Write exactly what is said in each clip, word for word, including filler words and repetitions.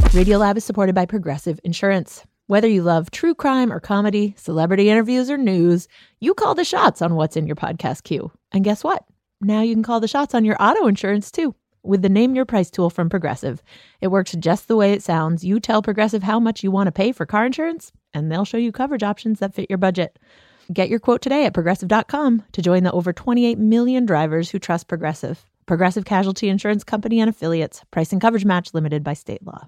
Radiolab is supported by Progressive Insurance. Whether you love true crime or comedy, celebrity interviews or news, you call the shots on what's in your podcast queue. And guess what? Now you can call the shots on your auto insurance too with the Name Your Price tool from Progressive. It works just the way it sounds. You tell Progressive how much you want to pay for car insurance, and they'll show you coverage options that fit your budget. Get your quote today at progressive dot com to join the over twenty-eight million drivers who trust Progressive. Progressive Casualty Insurance Company and Affiliates. Price and coverage match limited by state law.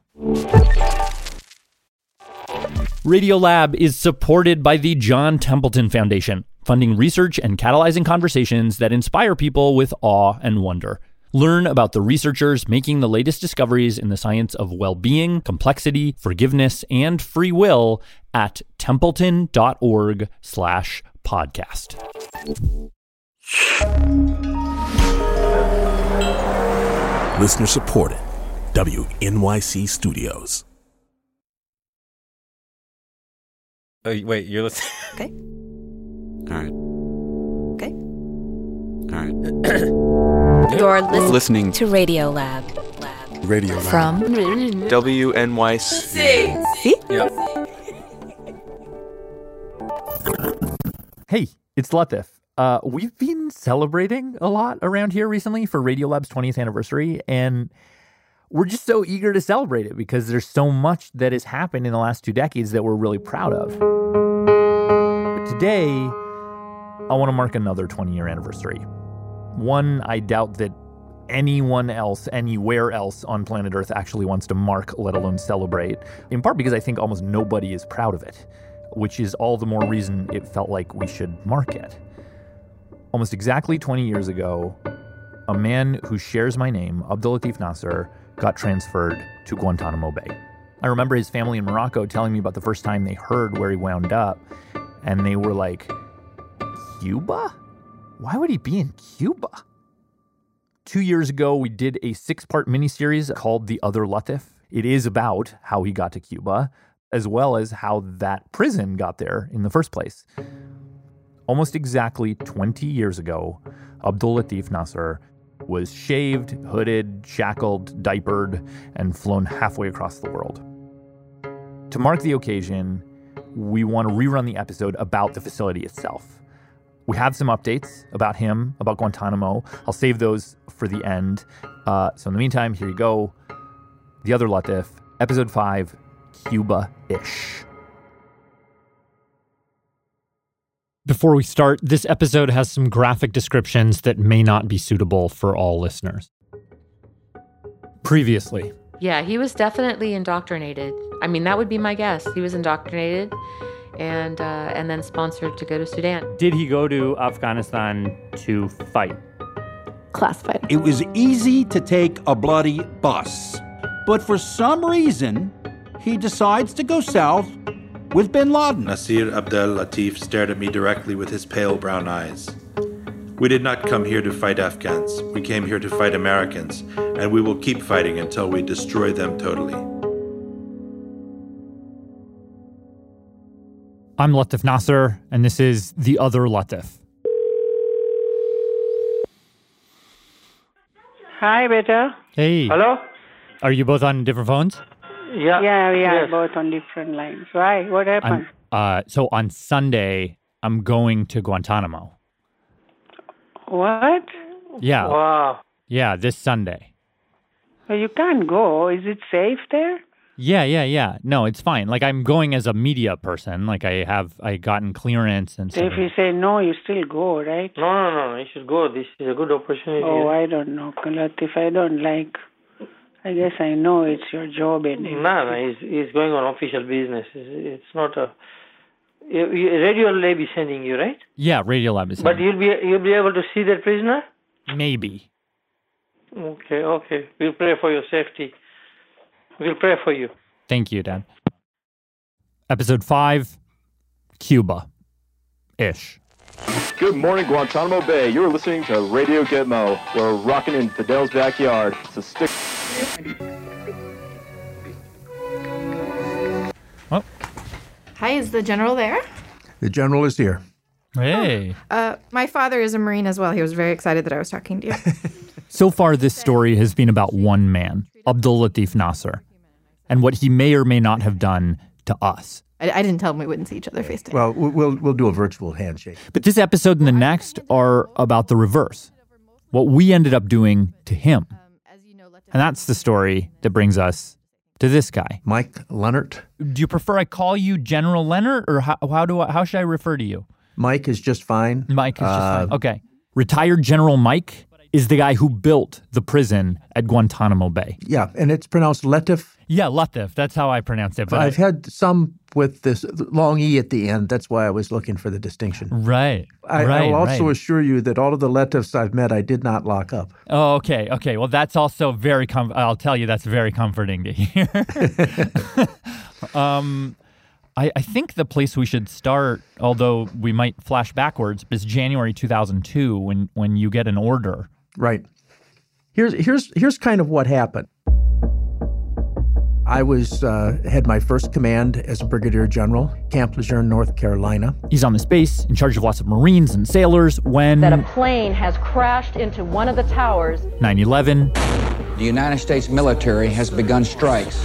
Radiolab is supported by the John Templeton Foundation, funding research and catalyzing conversations that inspire people with awe and wonder. Learn about the researchers making the latest discoveries in the science of well-being, complexity, forgiveness, and free will at templeton.org slash podcast. Listener supported. W N Y C Studios. Oh, wait, you're listening? Okay. All right. Okay. All right. You're listening, listening to Radiolab. Lab. Radio Lab. From W N Y C. See? Yeah. Hey, it's Latif. Uh, we've been celebrating a lot around here recently for Radiolab's twentieth anniversary, and we're just so eager to celebrate it because there's so much that has happened in the last two decades that we're really proud of. But today, I want to mark another twenty-year anniversary. One I doubt that anyone else, anywhere else on planet Earth actually wants to mark, let alone celebrate, in part because I think almost nobody is proud of it, which is all the more reason it felt like we should mark it. Almost exactly twenty years ago, a man who shares my name, Abdulatif Nasser, got transferred to Guantanamo Bay. I remember his family in Morocco telling me about the first time they heard where he wound up, and they were like, Cuba? Why would he be in Cuba? Two years ago, we did a six-part miniseries called The Other Latif. It is about how he got to Cuba, as well as how that prison got there in the first place. Almost exactly twenty years ago, Abdulatif Nasser was shaved, hooded, shackled, diapered, and flown halfway across the world. To mark the occasion, we want to rerun the episode about the facility itself. We have some updates about him, about Guantanamo. I'll save those for the end. Uh, so in the meantime, here you go. The Other Latif, episode five, Cuba-ish. Before we start, this episode has some graphic descriptions that may not be suitable for all listeners. Previously. Yeah, he was definitely indoctrinated. I mean, that would be my guess. He was indoctrinated and uh, and then sponsored to go to Sudan. Did he go to Afghanistan to fight? Classified. It was easy to take a bloody bus. But for some reason, he decides to go south with bin Laden. Nasir Abdel Latif stared at me directly with his pale brown eyes. We did not come here to fight Afghans. We came here to fight Americans, and we will keep fighting until we destroy them totally. I'm Latif Nasser, and this is The Other Latif. Hi, beta. Hey. Hello? Are you both on different phones? Yeah. Yeah, we are Yes. both on different lines. Why? What happened? I'm, uh, so on Sunday, I'm going to Guantanamo. What? Yeah. Wow. Yeah, this Sunday. Well, you can't go. Is it safe there? Yeah, yeah, yeah. No, it's fine. Like, I'm going as a media person. Like, I have, I gotten clearance and So stuff. if you say no, you still go, right? No, no, no. You should go. This is a good opportunity. Oh, I don't know, Latif. I don't like... I guess I know it's your job. And No, no. He's, he's going on official business. It's, it's not a... You, you, Radio Lab is sending you, right? Yeah, Radiolab is But you'll be you'll be able to see that prisoner? Maybe. Okay, okay. We'll pray for your safety. We'll pray for you. Thank you, Dad. Episode five, Cuba-ish. Good morning, Guantanamo Bay. You're listening to Radio Gitmo. We're rocking in Fidel's backyard. It's a stick... Well. Hi, is the general there? The general is here. Hey. Uh, my father is a Marine as well. He was very excited that I was talking to you. So far, this story has been about one man, Abdulatif Nasser. and what he may or may not have done to us. I, I didn't tell him we wouldn't see each other face to face. Well, we'll we'll do a virtual handshake. But this episode and the next are about the reverse. What we ended up doing to him. And that's the story that brings us to this guy. Mike Leonard. Do you prefer I call you General Leonard, or how, how do I, how should I refer to you? Mike is just fine. Mike is just Uh, fine. Okay. Retired General Mike is the guy who built the prison at Guantanamo Bay. Yeah, and it's pronounced Latif. Yeah, Latif. That's how I pronounce it. But I've had some with this long E at the end. That's why I was looking for the distinction. Right. I, right, I'll also right. assure you that all of the Latifs I've met, I did not lock up. Oh, okay. Okay. Well, that's also very, com- I'll tell you, that's very comforting to hear. um, I, I think the place we should start, although we might flash backwards, is January two thousand two when, when you get an order. Right. Here's here's here's kind of what happened. I was uh, had my first command as a brigadier general, Camp Lejeune, North Carolina. He's on this base in charge of lots of Marines and sailors when that a plane has crashed into one of the towers. nine eleven. The United States military has begun strikes.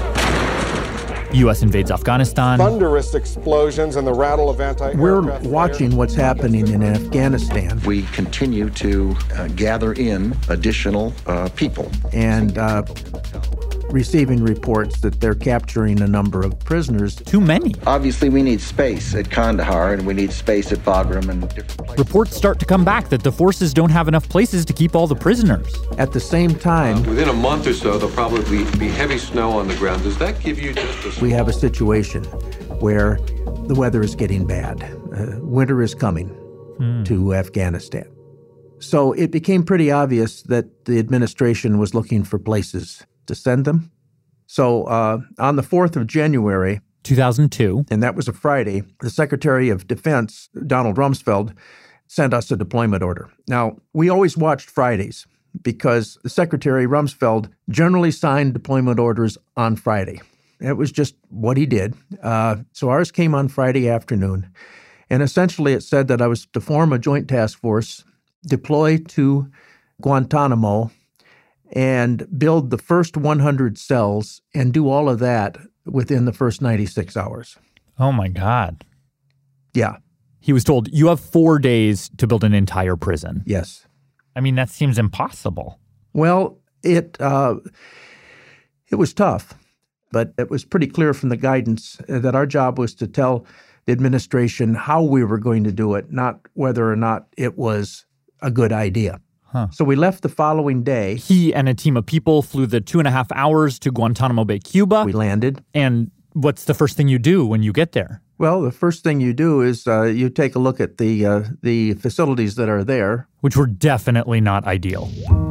U S invades Afghanistan. Thunderous explosions and the rattle of anti-aircraft We're fire. watching what's happening in Afghanistan. We continue to uh, gather in additional uh, people. And uh, receiving reports that they're capturing a number of prisoners. Too many. Obviously, we need space at Kandahar, and we need space at Bagram and different places. Reports start to come back that the forces don't have enough places to keep all the prisoners. At the same time, Uh, within a month or so, there'll probably be heavy snow on the ground. Does that give you just a... we have a situation where the weather is getting bad. Uh, winter is coming Hmm. to Afghanistan. So it became pretty obvious that the administration was looking for places to send them. So uh, on the fourth of January, two thousand two, and that was a Friday, the Secretary of Defense, Donald Rumsfeld, sent us a deployment order. Now, we always watched Fridays because the Secretary Rumsfeld generally signed deployment orders on Friday. It was just what he did. Uh, so ours came on Friday afternoon. And essentially it said that I was to form a joint task force, deploy to Guantanamo, and build the first one hundred cells and do all of that within the first ninety-six hours. Oh, my God. Yeah. He was told, you have four days to build an entire prison. Yes. I mean, that seems impossible. Well, it uh, it was tough, but it was pretty clear from the guidance that our job was to tell the administration how we were going to do it, not whether or not it was a good idea. Huh. So we left the following day. He and a team of people flew the two and a half hours to Guantanamo Bay, Cuba. We landed. And what's the first thing you do when you get there? Well, the first thing you do is uh, you take a look at the uh, the facilities that are there. Which were definitely not ideal.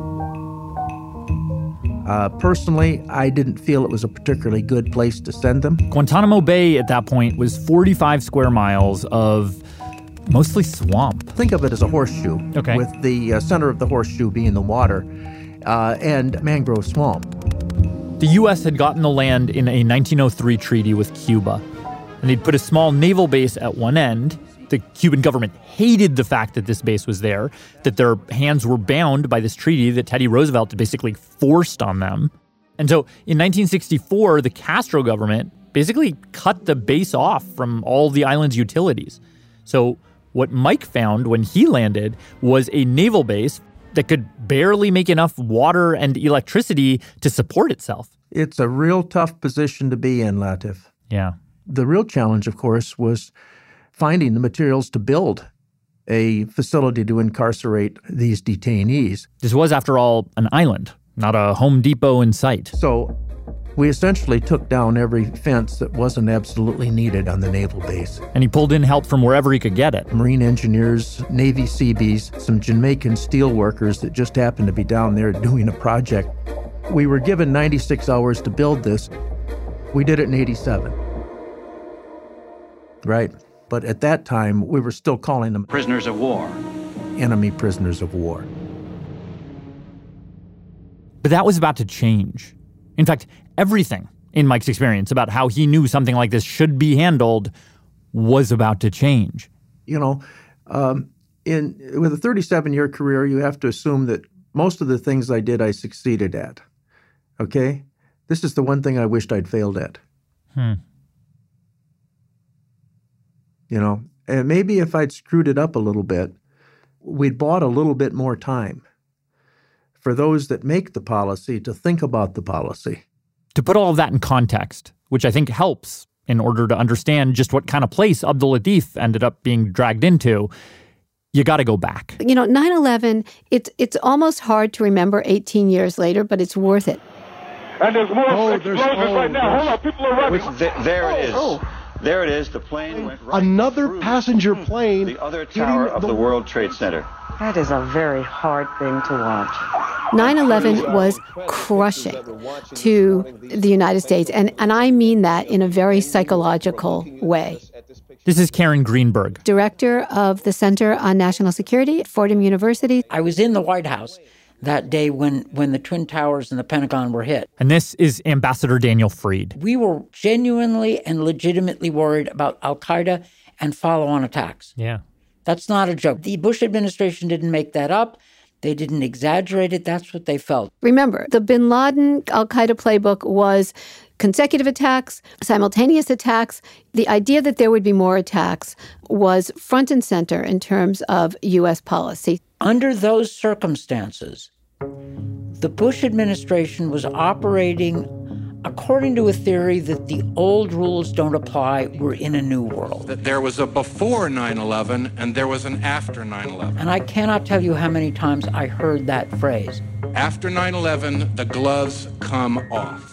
Uh, personally, I didn't feel it was a particularly good place to send them. Guantanamo Bay at that point was forty-five square miles of mostly swamp. Think of it as a horseshoe, okay, with the uh, center of the horseshoe being the water uh, and mangrove swamp. The U S had gotten the land in a nineteen oh three treaty with Cuba, and they'd put a small naval base at one end. The Cuban government hated the fact that this base was there, that their hands were bound by this treaty that Teddy Roosevelt had basically forced on them. And so in nineteen sixty-four, the Castro government basically cut the base off from all the island's utilities. So what Mike found when he landed was a naval base that could barely make enough water and electricity to support itself. It's a real tough position to be in, Latif. Yeah. The real challenge, of course, was finding the materials to build a facility to incarcerate these detainees. This was, after all, an island, not a Home Depot in sight. So we essentially took down every fence that wasn't absolutely needed on the naval base. And he pulled in help from wherever he could get it. Marine engineers, Navy Seabees, some Jamaican steel workers that just happened to be down there doing a project. We were given ninety-six hours to build this. We did it in eighty-seven. Right. But at that time, we were still calling them prisoners of war. Enemy prisoners of war. But that was about to change. In fact, everything in Mike's experience about how he knew something like this should be handled was about to change. You know, um, in with a thirty-seven-year career, you have to assume that most of the things I did, I succeeded at. Okay? This is the one thing I wished I'd failed at. Hmm. You know, and maybe if I'd screwed it up a little bit, we'd bought a little bit more time for those that make the policy to think about the policy. To put all of that in context, which I think helps in order to understand just what kind of place Abdul Latif ended up being dragged into, you got to go back. You know, nine eleven, it's it's almost hard to remember eighteen years later, but it's worth it. And there's more Oh, explosions there's- oh, right now. Hold on, people are running. Which, th- there it is. Oh. There it is. The plane went right Another through passenger plane. the other tower of the World Trade Center. That is a very hard thing to watch. nine eleven was crushing to the United States, and, and I mean that in a very psychological way. This is Karen Greenberg, Director of the Center on National Security at Fordham University. I was in the White House that day when, when the Twin Towers and the Pentagon were hit. And this is Ambassador Daniel Freed. We were genuinely and legitimately worried about al-Qaeda and follow-on attacks. Yeah. That's not a joke. The Bush administration didn't make that up. They didn't exaggerate it. That's what they felt. Remember, the bin Laden al-Qaeda playbook was consecutive attacks, simultaneous attacks. The idea that there would be more attacks was front and center in terms of U S policy. Under those circumstances, the Bush administration was operating according to a theory that the old rules don't apply. We're in a new world. That there was a before nine eleven and there was an after nine eleven. And I cannot tell you how many times I heard that phrase. After nine eleven, the gloves come off.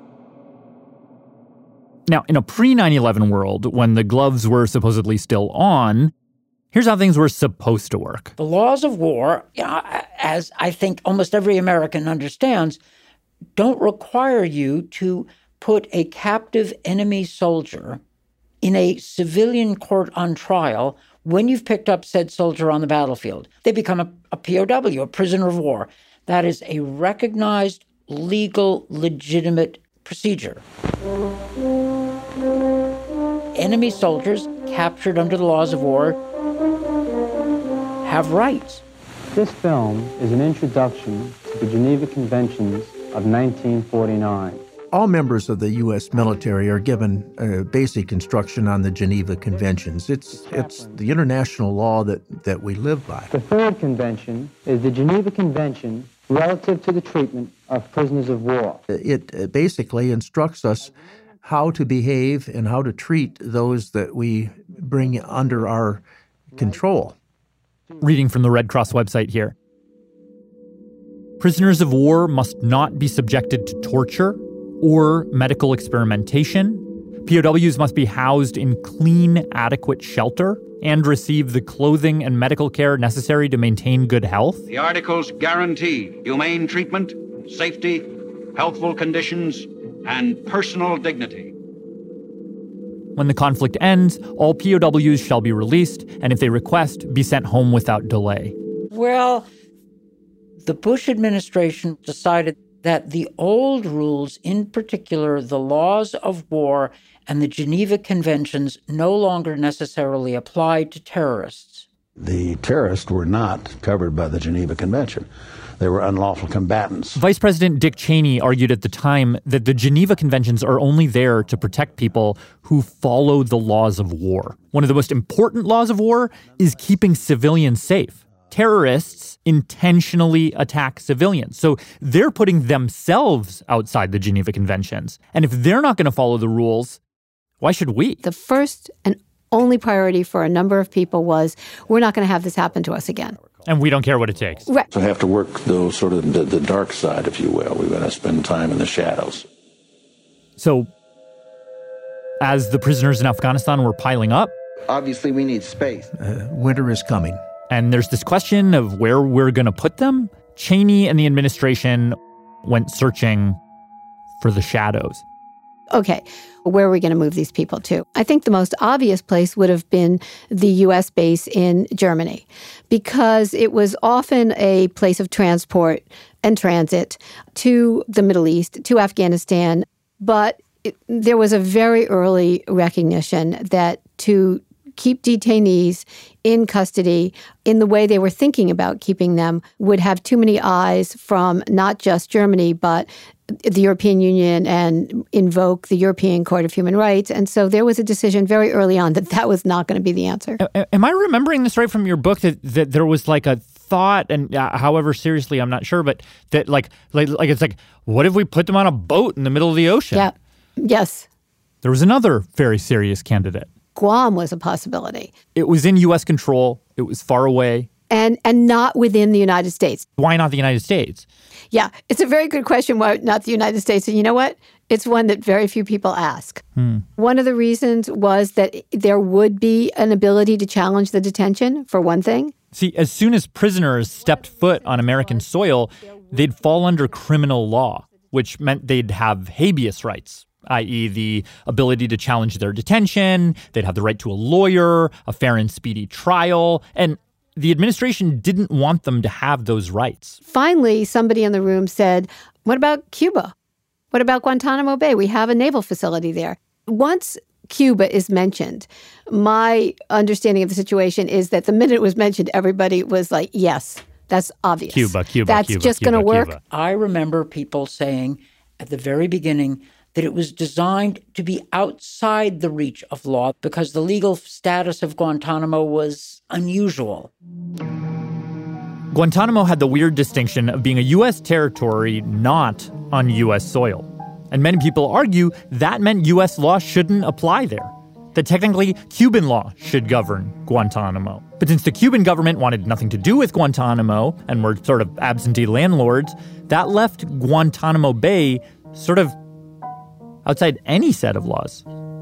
Now, in a pre nine eleven world, when the gloves were supposedly still on, here's how things were supposed to work. The laws of war, you know, as I think almost every American understands, don't require you to put a captive enemy soldier in a civilian court on trial when you've picked up said soldier on the battlefield. They become a, a P O W, a prisoner of war. That is a recognized, legal, legitimate procedure. Enemy soldiers captured under the laws of war have rights. This film is an introduction to the Geneva Conventions of nineteen forty-nine. All members of the U S military are given uh, basic instruction on the Geneva Conventions. It's it's the international law that, that we live by. The third convention is the Geneva Convention relative to the treatment of prisoners of war. It uh, basically instructs us how to behave and how to treat those that we bring under our control. Reading from the Red Cross website here. Prisoners of war must not be subjected to torture or medical experimentation. P O Ws must be housed in clean, adequate shelter and receive the clothing and medical care necessary to maintain good health. The articles guarantee humane treatment, safety, healthful conditions, and personal dignity. When the conflict ends, all P O Ws shall be released, and if they request, be sent home without delay. Well, the Bush administration decided that the old rules, in particular the laws of war and the Geneva Conventions, no longer necessarily applied to terrorists. The terrorists were not covered by the Geneva Convention. They were unlawful combatants. Vice President Dick Cheney argued at the time that the Geneva Conventions are only there to protect people who follow the laws of war. One of the most important laws of war is keeping civilians safe. Terrorists intentionally attack civilians. So they're putting themselves outside the Geneva Conventions. And if they're not going to follow the rules, why should we? The first and only priority for a number of people was, we're not going to have this happen to us again. And we don't care what it takes. Right. So have to work the sort of the, the dark side, if you will. We're going to spend time in the shadows. So as the prisoners in Afghanistan were piling up, obviously we need space. Uh, winter is coming. And there's this question of where we're going to put them. Cheney and the administration went searching for the shadows. Okay, where are we going to move these people to? I think the most obvious place would have been the U S base in Germany, because it was often a place of transport and transit to the Middle East, to Afghanistan. But it, there was a very early recognition that to keep detainees in custody in the way they were thinking about keeping them would have too many eyes from not just Germany, but the European Union and invoke the European Court of Human Rights. And so there was a decision very early on that that was not going to be the answer. Am I remembering this right from your book, that, that there was like a thought, and uh, however seriously, I'm not sure, but that like, like, like it's like, what if we put them on a boat in the middle of the ocean? Yeah. Yes. There was another very serious candidate. Guam was a possibility. It was in U S control. It was far away. And and not within the United States. Why not the United States? Yeah, it's a very good question, why not the United States? And you know what? It's one that very few people ask. Hmm. One of the reasons was that there would be an ability to challenge the detention, for one thing. See, as soon as prisoners stepped foot on American soil, they'd fall under criminal law, which meant they'd have habeas rights, that is the ability to challenge their detention. They'd have the right to a lawyer, a fair and speedy trial, and the administration didn't want them to have those rights. Finally, somebody in the room said, what about Cuba? What about Guantanamo Bay? We have a naval facility there. Once Cuba is mentioned, my understanding of the situation is that the minute it was mentioned, everybody was like, yes, that's obvious. Cuba, Cuba, That's Cuba, just Cuba, going to work. Cuba. I remember people saying at the very beginning that it was designed to be outside the reach of law because the legal status of Guantanamo was unusual. Guantanamo had the weird distinction of being a U S territory not on U S soil. And many people argue that meant U S law shouldn't apply there, that technically Cuban law should govern Guantanamo. But since the Cuban government wanted nothing to do with Guantanamo and were sort of absentee landlords, that left Guantanamo Bay sort of outside any set of laws.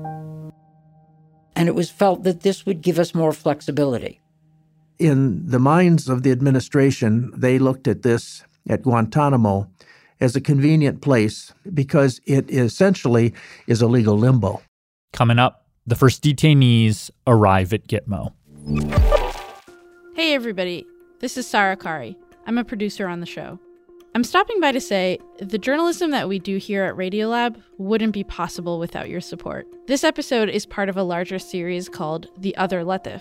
And it was felt that this would give us more flexibility. In the minds of the administration, they looked at this, at Guantanamo, as a convenient place because it essentially is a legal limbo. Coming up, the first detainees arrive at Gitmo. Hey everybody, this is Sarah Kari. I'm a producer on the show. I'm stopping by to say the journalism that we do here at Radiolab wouldn't be possible without your support. This episode is part of a larger series called The Other Latif.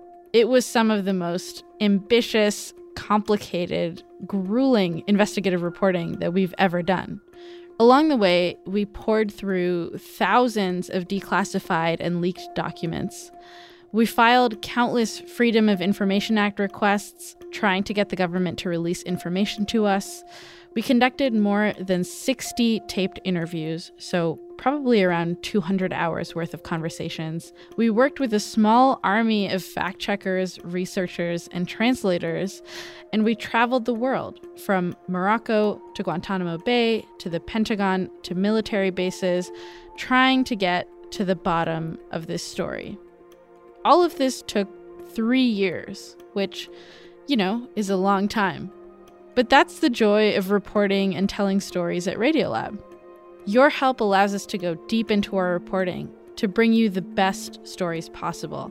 It was some of the most ambitious, complicated, grueling investigative reporting that we've ever done. Along the way, we poured through thousands of declassified and leaked documents. We filed countless Freedom of Information Act requests, trying to get the government to release information to us. We conducted more than sixty taped interviews, so probably around two hundred hours worth of conversations. We worked with a small army of fact-checkers, researchers, and translators, and we traveled the world, from Morocco to Guantanamo Bay, to the Pentagon, to military bases, trying to get to the bottom of this story. All of this took three years, which, you know, is a long time. But that's the joy of reporting and telling stories at Radiolab. Your help allows us to go deep into our reporting to bring you the best stories possible.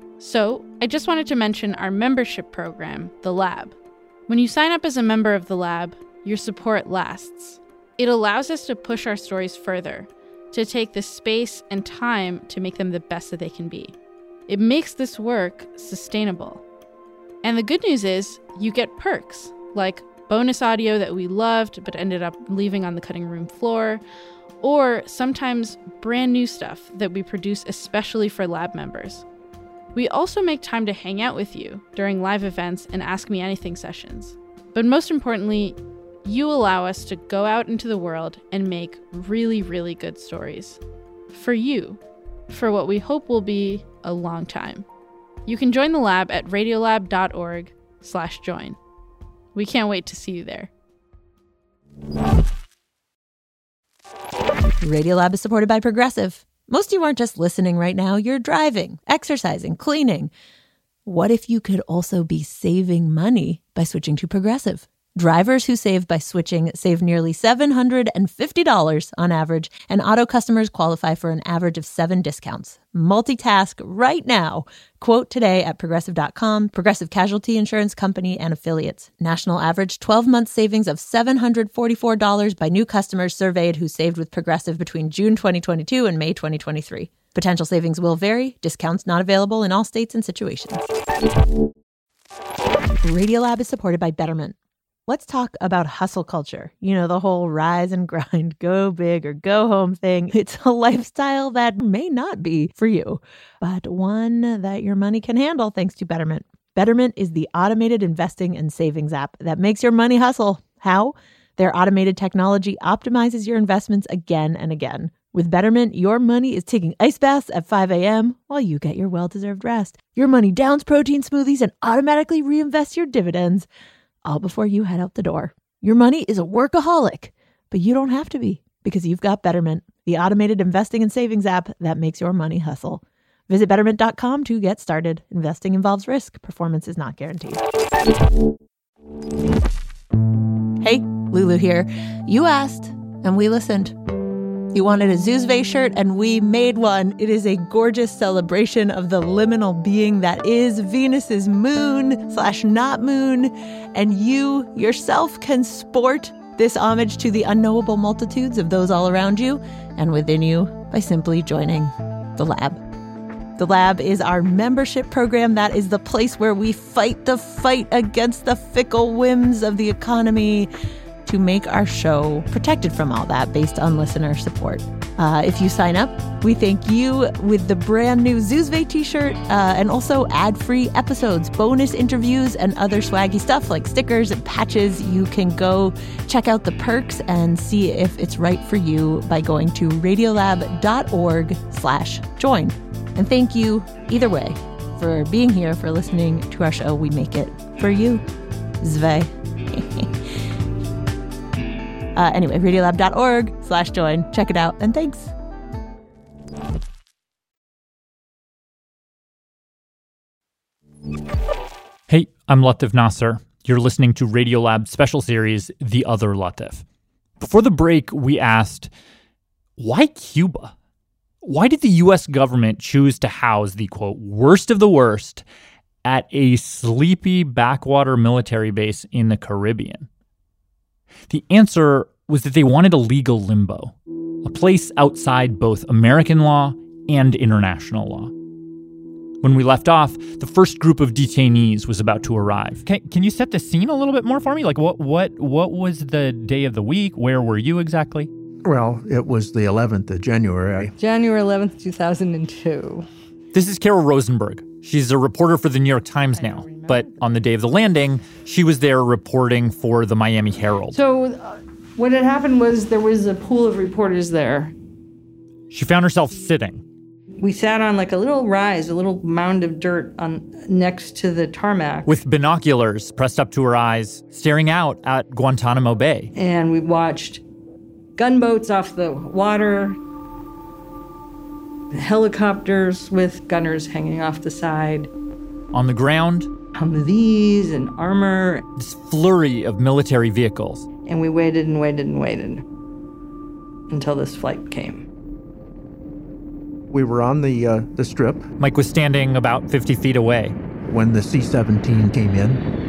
So, I just wanted to mention our membership program, The Lab. When you sign up as a member of The Lab, your support lasts. It allows us to push our stories further, to take the space and time to make them the best that they can be. It makes this work sustainable. And the good news is you get perks, like bonus audio that we loved but ended up leaving on the cutting room floor, or sometimes brand new stuff that we produce especially for lab members. We also make time to hang out with you during live events and Ask Me Anything sessions. But most importantly, you allow us to go out into the world and make really, really good stories. For you. For what we hope will be a long time. You can join the lab at radiolab.org slash join. We can't wait to see you there. Radiolab is supported by Progressive. Most of you aren't just listening right now, you're driving, exercising, cleaning. What if you could also be saving money by switching to Progressive? Drivers who save by switching save nearly seven hundred fifty dollars on average, and auto customers qualify for an average of seven discounts. Multitask right now. Quote today at progressive dot com. Progressive Casualty Insurance Company and Affiliates. National average twelve-month savings of seven hundred forty-four dollars by new customers surveyed who saved with Progressive between June twenty twenty-two and May twenty twenty-three. Potential savings will vary. Discounts not available in all states and situations. Radiolab is supported by Betterment. Let's talk about hustle culture. You know, the whole rise and grind, go big or go home thing. It's a lifestyle that may not be for you, but one that your money can handle thanks to Betterment. Betterment is the automated investing and savings app that makes your money hustle. How? Their automated technology optimizes your investments again and again. With Betterment, your money is taking ice baths at five a.m. while you get your well-deserved rest. Your money downs protein smoothies and automatically reinvests your dividends, all before you head out the door. Your money is a workaholic, but you don't have to be, because you've got Betterment, the automated investing and savings app that makes your money hustle. Visit betterment dot com to get started. Investing involves risk. Performance is not guaranteed. Hey, Lulu here. You asked, and we listened. You wanted a Zuzve shirt, and we made one. It is a gorgeous celebration of the liminal being that is Venus's moon slash not moon. And you yourself can sport this homage to the unknowable multitudes of those all around you and within you by simply joining the lab. The Lab is our membership program. That is the place where we fight the fight against the fickle whims of the economy to make our show protected from all that based on listener support. Uh, if you sign up, we thank you with the brand new Zuzve t-shirt uh, and also ad-free episodes, bonus interviews, and other swaggy stuff like stickers and patches. You can go check out the perks and see if it's right for you by going to radiolab.org slash join. And thank you, either way, for being here, for listening to our show. We make it for you. Zve. uh, anyway, radiolab.org slash join. Check it out, and thanks. Hey, I'm Latif Nasser. You're listening to Radiolab's special series, The Other Latif. Before the break, we asked, why Cuba? Why did the U S government choose to house the, quote, worst of the worst at a sleepy backwater military base in the Caribbean? The answer was that they wanted a legal limbo, a place outside both American law and international law. When we left off, the first group of detainees was about to arrive. Can, can you set the scene a little bit more for me? Like, what, what, what was the day of the week? Where were you exactly? Well, it was the eleventh of January. January eleventh, two thousand two. This is Carol Rosenberg. She's a reporter for the New York Times now. But on the day of the landing, she was there reporting for the Miami Herald. So uh, what had happened was there was a pool of reporters there. She found herself sitting. We sat on like a little rise, a little mound of dirt on next to the tarmac. With binoculars pressed up to her eyes, staring out at Guantanamo Bay. And we watched gunboats off the water, helicopters with gunners hanging off the side. On the ground, Humvees and armor. This flurry of military vehicles. And we waited and waited and waited until this flight came. We were on the uh, the strip. Mike was standing about fifty feet away. When the C seventeen came in.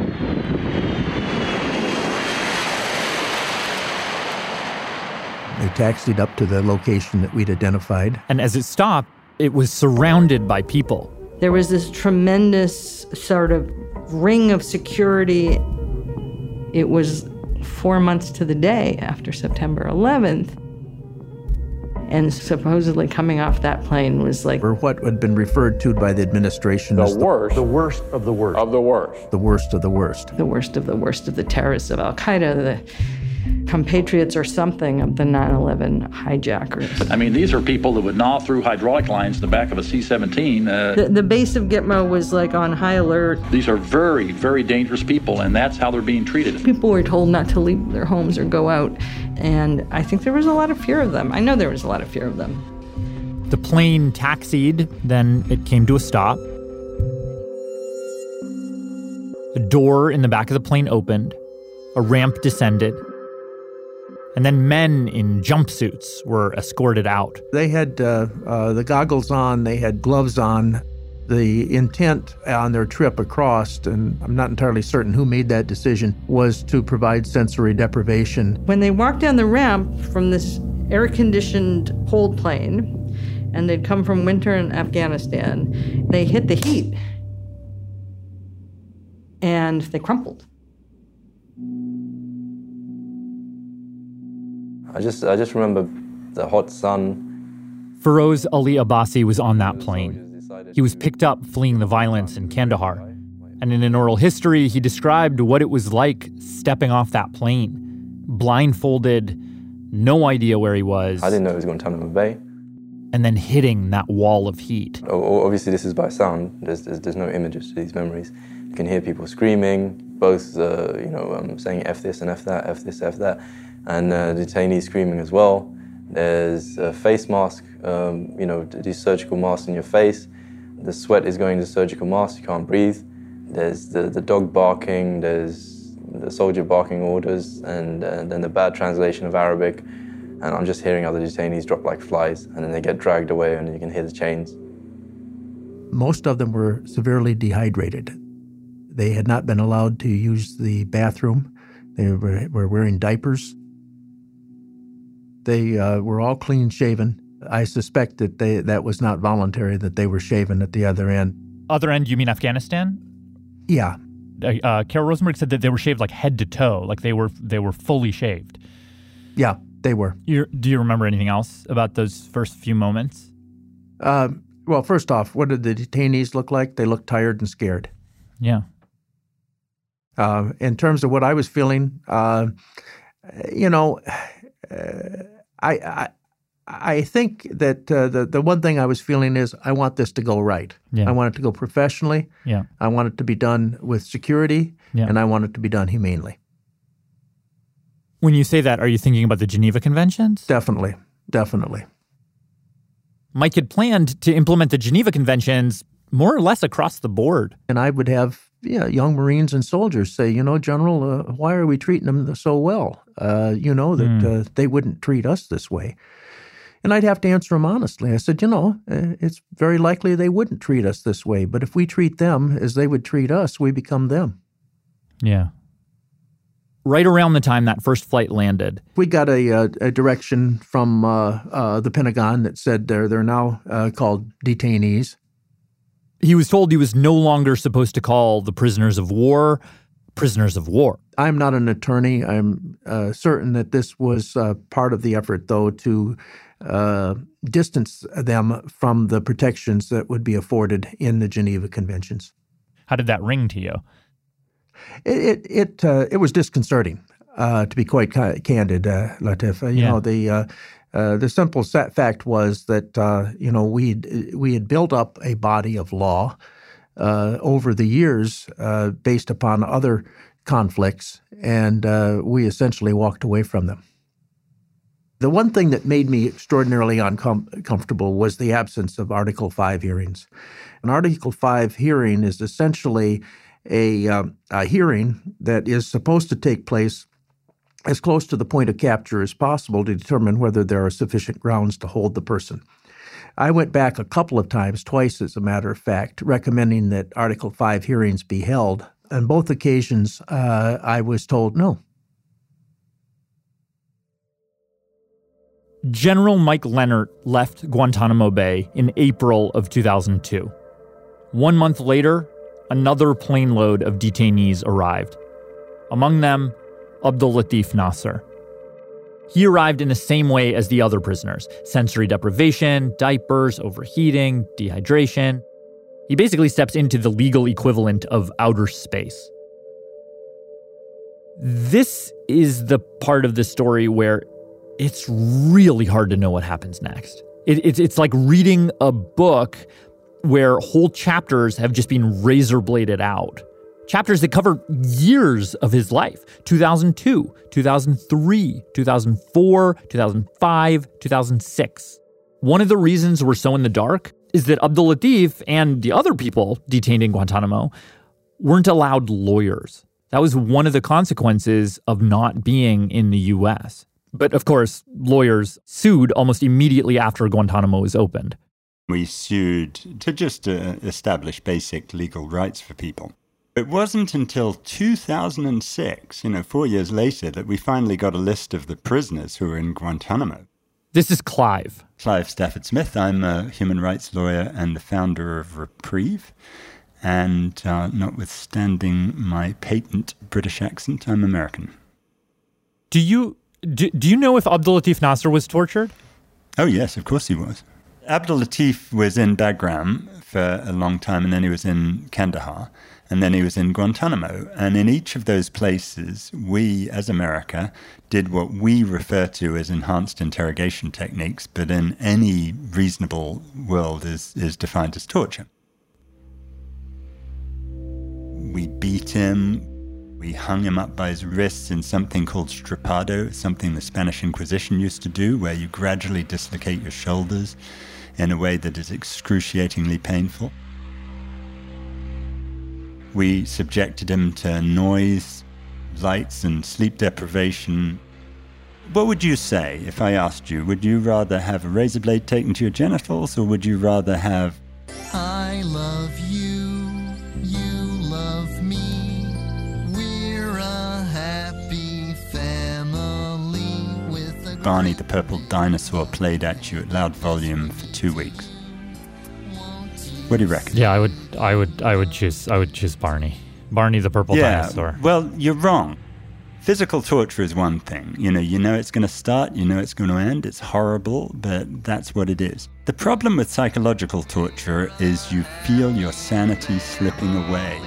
They taxied up to the location that we'd identified. And as it stopped, it was surrounded by people. There was this tremendous sort of ring of security. It was four months to the day after September eleventh. And supposedly coming off that plane was like... Or what had been referred to by the administration the as worst. The, the worst of the worst. Of the worst. The worst of the worst. The worst of the worst of the terrorists of Al-Qaeda, the compatriots or something of the nine eleven hijackers. I mean, these are people that would gnaw through hydraulic lines in the back of a C seventeen. Uh, the, the base of Gitmo was like on high alert. These are very, very dangerous people, and that's how they're being treated. People were told not to leave their homes or go out, and I think there was a lot of fear of them. I know there was a lot of fear of them. The plane taxied, then it came to a stop. A door in the back of the plane opened, a ramp descended, and then men in jumpsuits were escorted out. They had uh, uh, the goggles on, they had gloves on. The intent on their trip across, and I'm not entirely certain who made that decision, was to provide sensory deprivation. When they walked down the ramp from this air-conditioned hold plane, and they'd come from winter in Afghanistan, they hit the heat, and they crumpled. I just, I just remember the hot sun. Feroz Ali Abbasi was on that plane. He was picked up fleeing the violence in Kandahar. And in an oral history, he described what it was like stepping off that plane, blindfolded, no idea where he was. I didn't know it was Guantanamo Bay. And then hitting that wall of heat. Oh, obviously, this is by sound. There's, there's, there's no images to these memories. You can hear people screaming, both, uh, you know, um, saying F this and F that, F this, F that, and uh, detainees screaming as well. There's a face mask, um, you know, these surgical masks in your face. The sweat is going to surgical masks, you can't breathe. There's the, the dog barking, there's the soldier barking orders, and, and then the bad translation of Arabic. And I'm just hearing other detainees drop like flies, and then they get dragged away, and you can hear the chains. Most of them were severely dehydrated. They had not been allowed to use the bathroom. They were, were wearing diapers. They uh, were all clean-shaven. I suspect that they that was not voluntary, that they were shaven at the other end. Other end, you mean Afghanistan? Yeah. Uh, uh, Carol Rosenberg said that they were shaved like head to toe, like they were they were fully shaved. Yeah, they were. You're, do you remember anything else about those first few moments? Uh, well, first off, what did the detainees look like? They looked tired and scared. Yeah. Uh, in terms of what I was feeling, uh, you know, uh, I, I I think that uh, the the one thing I was feeling is I want this to go right. Yeah. I want it to go professionally. Yeah. I want it to be done with security, yeah. and I want it to be done humanely. When you say that, are you thinking about the Geneva Conventions? Definitely, definitely. Mike had planned to implement the Geneva Conventions more or less across the board. And I would have yeah, young Marines and soldiers say, you know, General, uh, why are we treating them so well? Uh, you know, that mm. uh, they wouldn't treat us this way. And I'd have to answer them honestly. I said, you know, uh, it's very likely they wouldn't treat us this way. But if we treat them as they would treat us, we become them. Yeah. Right around the time that first flight landed, we got a, a, a direction from uh, uh, the Pentagon that said they're, they're now uh, called detainees. He was told he was no longer supposed to call the prisoners of war prisoners of war. I'm not an attorney. I'm uh, certain that this was uh, part of the effort, though, to uh, distance them from the protections that would be afforded in the Geneva Conventions. How did that ring to you? It it it, uh, it was disconcerting, uh, to be quite ca- candid, uh, Latif. Uh, you yeah. know, the uh, uh, the simple fact was that uh, you know we we had built up a body of law uh, over the years uh, based upon other conflicts, and uh, we essentially walked away from them. The one thing that made me extraordinarily uncomfortable was the absence of Article five hearings. An Article five hearing is essentially a, uh, a hearing that is supposed to take place as close to the point of capture as possible to determine whether there are sufficient grounds to hold the person. I went back a couple of times, twice as a matter of fact, recommending that Article five hearings be held. On both occasions, uh, I was told no. General Mike Lehnert left Guantanamo Bay in April of two thousand two. One month later, another plane load of detainees arrived. Among them, Abdul Latif Nasser. He arrived in the same way as the other prisoners: sensory deprivation, diapers, overheating, dehydration. He basically steps into the legal equivalent of outer space. This is the part of the story where it's really hard to know what happens next. It, it's, it's like reading a book where whole chapters have just been razor bladed out. Chapters that cover years of his life: two thousand two, two thousand three, two thousand four, two thousand five, two thousand six. One of the reasons we're so in the dark is that Abdul Latif and the other people detained in Guantanamo weren't allowed lawyers. That was one of the consequences of not being in the U S. But of course, lawyers sued almost immediately after Guantanamo was opened. We sued to just uh, establish basic legal rights for people. It wasn't until two thousand six, you know, four years later, that we finally got a list of the prisoners who were in Guantanamo. This is Clive. Clive Stafford Smith. I'm a human rights lawyer and the founder of Reprieve. And uh, notwithstanding my patent British accent, I'm American. Do you do, do you know if Abdul Latif Nasser was tortured? Oh, yes, of course he was. Abdul Latif was in Bagram for a long time, and then he was in Kandahar, and then he was in Guantanamo. And in each of those places, we, as America, did what we refer to as enhanced interrogation techniques, but in any reasonable world is, is defined as torture. We beat him. We hung him up by his wrists in something called stripado, something the Spanish Inquisition used to do, where you gradually dislocate your shoulders in a way that is excruciatingly painful. We subjected him to noise, lights, and sleep deprivation. What would you say if I asked you, would you rather have a razor blade taken to your genitals, or would you rather have... I love you, you love me, we're a happy family with a... Barney the Purple Dinosaur played at you at loud volume for two weeks? What do you reckon? Yeah, I would, I would, I would choose, I would choose Barney. Barney the Purple yeah, Dinosaur. Well, you're wrong. Physical torture is one thing. You know, you know it's going to start, you know it's going to end, it's horrible, but that's what it is. The problem with psychological torture is you feel your sanity slipping away.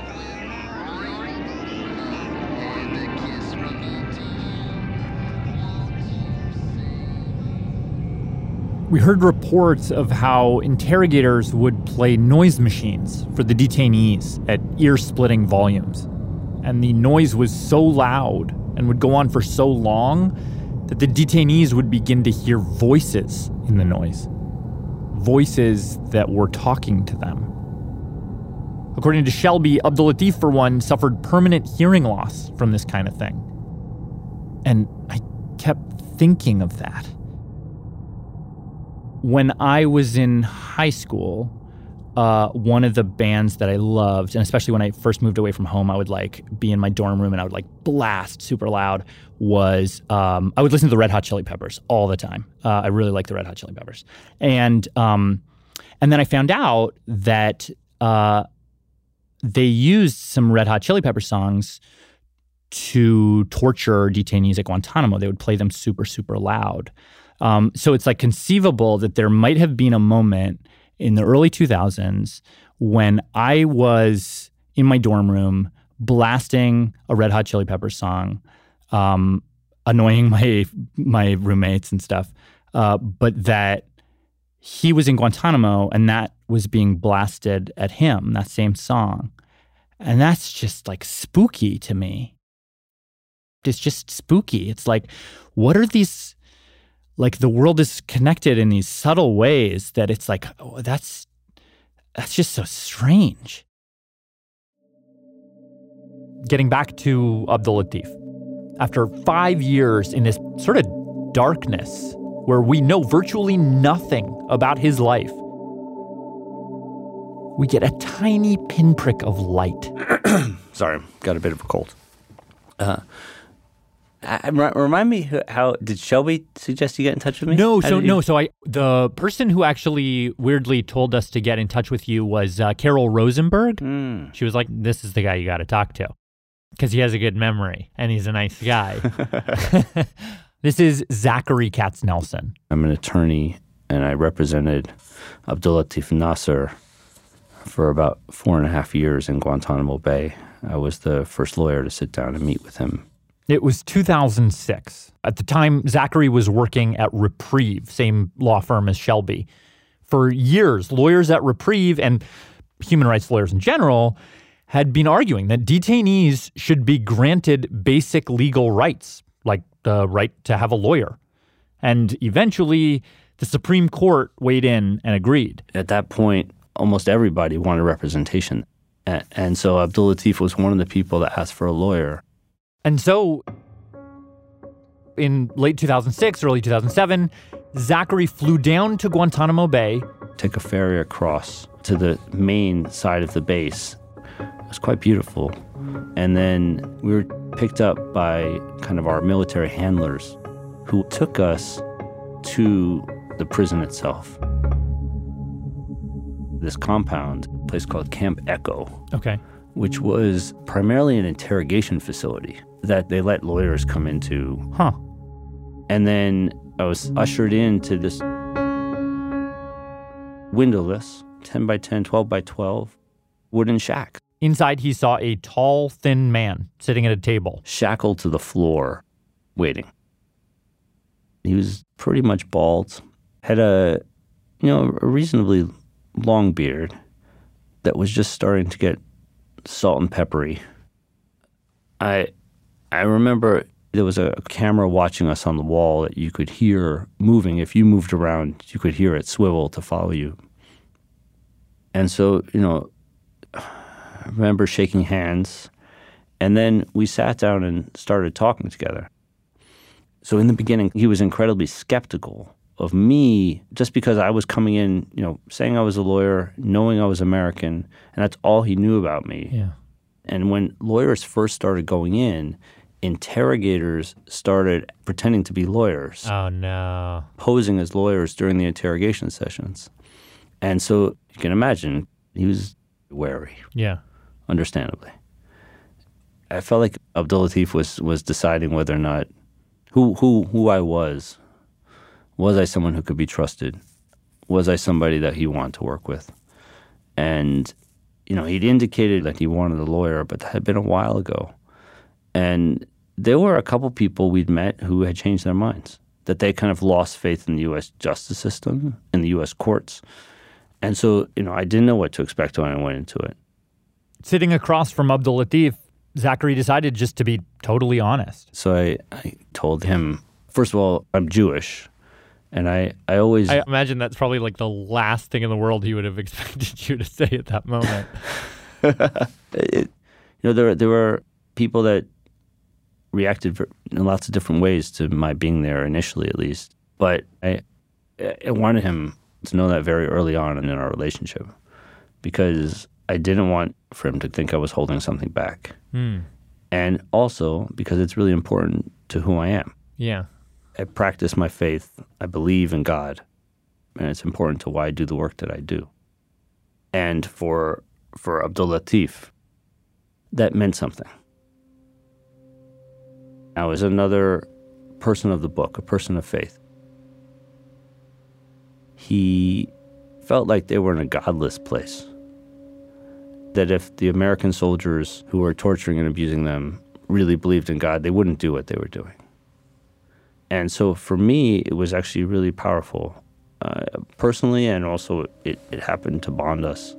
We heard reports of how interrogators would play noise machines for the detainees at ear-splitting volumes. And the noise was so loud and would go on for so long that the detainees would begin to hear voices in the noise. Voices that were talking to them. According to Shelby, Abdul Latif, for one, suffered permanent hearing loss from this kind of thing. And I kept thinking of that. When I was in high school, uh, one of the bands that I loved, and especially when I first moved away from home, I would like be in my dorm room and I would like blast super loud, was um, I would listen to the Red Hot Chili Peppers all the time. Uh, I really like the Red Hot Chili Peppers. And um, and then I found out that uh, they used some Red Hot Chili Pepper songs to torture detainees at Guantanamo. They would play them super, super loud. Um, so it's like conceivable that there might have been a moment in the early two thousands when I was in my dorm room blasting a Red Hot Chili Peppers song, um, annoying my my roommates and stuff, uh, but that he was in Guantanamo and that was being blasted at him, that same song. And that's just like spooky to me. It's just spooky. It's like, what are these... Like the world is connected in these subtle ways that it's like, oh, that's that's just so strange. Getting back to Abdul Latif, after five years in this sort of darkness where we know virtually nothing about his life, we get a tiny pinprick of light. Sorry, got a bit of a cold. Uh I, remind me how did Shelby suggest you get in touch with me? No, How so you... no, so I the person who actually weirdly told us to get in touch with you was uh, Carol Rosenberg. Mm. She was like, "This is the guy you got to talk to because he has a good memory and he's a nice guy." This is Zachary Katz-Nelson. I'm an attorney and I represented Abdul Latif Nasser for about four and a half years in Guantanamo Bay. I was the first lawyer to sit down and meet with him. It was two thousand six. At the time, Zachary was working at Reprieve, same law firm as Shelby. For years, lawyers at Reprieve and human rights lawyers in general had been arguing that detainees should be granted basic legal rights, like the right to have a lawyer. And eventually, the Supreme Court weighed in and agreed. At that point, almost everybody wanted representation. And so Abdul Latif was one of the people that asked for a lawyer. And so, in late two thousand six, early two thousand seven, Zachary flew down to Guantanamo Bay. Took a ferry across to the main side of the base. It was quite beautiful. And then we were picked up by kind of our military handlers who took us to the prison itself. This compound, a place called Camp Echo. Okay. Which was primarily an interrogation facility that they let lawyers come into. Huh. And then I was ushered into this windowless ten by ten, twelve by twelve wooden shack. Inside, he saw a tall, thin man sitting at a table, shackled to the floor, waiting. He was pretty much bald, had a, you know, a reasonably long beard that was just starting to get salt and peppery. I, I remember there was a camera watching us on the wall that you could hear moving. If you moved around, you could hear it swivel to follow you. And so, you know, I remember shaking hands, and then we sat down and started talking together. So in the beginning, he was incredibly skeptical of me just because I was coming in, you know, saying I was a lawyer, knowing I was American, and that's all he knew about me. Yeah. And when lawyers first started going in, interrogators started pretending to be lawyers. Oh, no. Posing as lawyers during the interrogation sessions. And so you can imagine he was wary. Yeah. Understandably. I felt like Abdul Latif was was deciding whether or not who who who I was. Was I someone who could be trusted? Was I somebody that he wanted to work with? And, you know, he'd indicated that he wanted a lawyer, but that had been a while ago. And there were a couple people we'd met who had changed their minds, that they kind of lost faith in the U S justice system, in the U S courts. And so, you know, I didn't know what to expect when I went into it. Sitting across from Abdul Latif, Zachary decided just to be totally honest. So I, I told him, first of all, I'm Jewish. And I, I always... I imagine that's probably like the last thing in the world he would have expected you to say at that moment. it, you know, there, there were people that reacted in lots of different ways to my being there initially, at least. But I, I wanted him to know that very early on in our relationship, because I didn't want for him to think I was holding something back. Hmm. And also because it's really important to who I am. Yeah. I practice my faith. I believe in God. And it's important to why I do the work that I do. And for for Abdul Latif, that meant something. I was another person of the book, a person of faith. He felt like they were in a godless place. That if the American soldiers who were torturing and abusing them really believed in God, they wouldn't do what they were doing. And so for me, it was actually really powerful, uh, personally, and also it, it happened to bond us.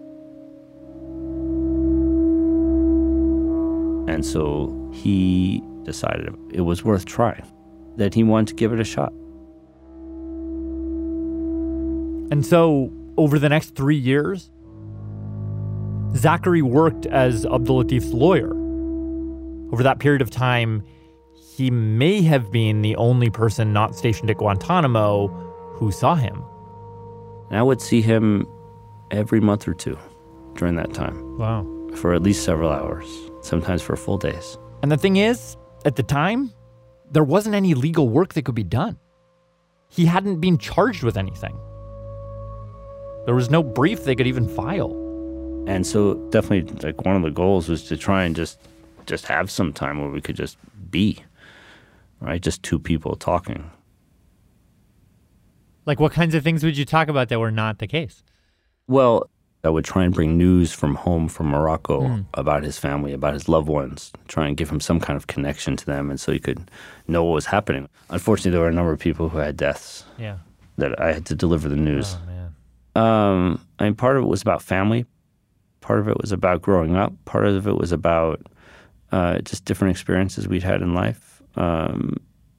And so he decided it was worth trying, that he wanted to give it a shot. And so over the next three years, Zachary worked as Abdul Latif's lawyer. Over that period of time, he may have been the only person not stationed at Guantanamo who saw him. And I would see him every month or two during that time. Wow. For at least several hours, sometimes for full days. And the thing is, at the time, there wasn't any legal work that could be done. He hadn't been charged with anything. There was no brief they could even file. And so definitely like one of the goals was to try and just just have some time where we could just be, right? Just two people talking. Like what kinds of things would you talk about that were not the case? Well, I would try and bring news from home from Morocco Mm. about his family, about his loved ones, try and give him some kind of connection to them and so he could know what was happening. Unfortunately, there were a number of people who had deaths. Yeah. That I had to deliver the news. Oh, man. Um, I mean, part of it was about family. Part of it was about growing up. Part of it was about uh, just different experiences we'd had in life. Um,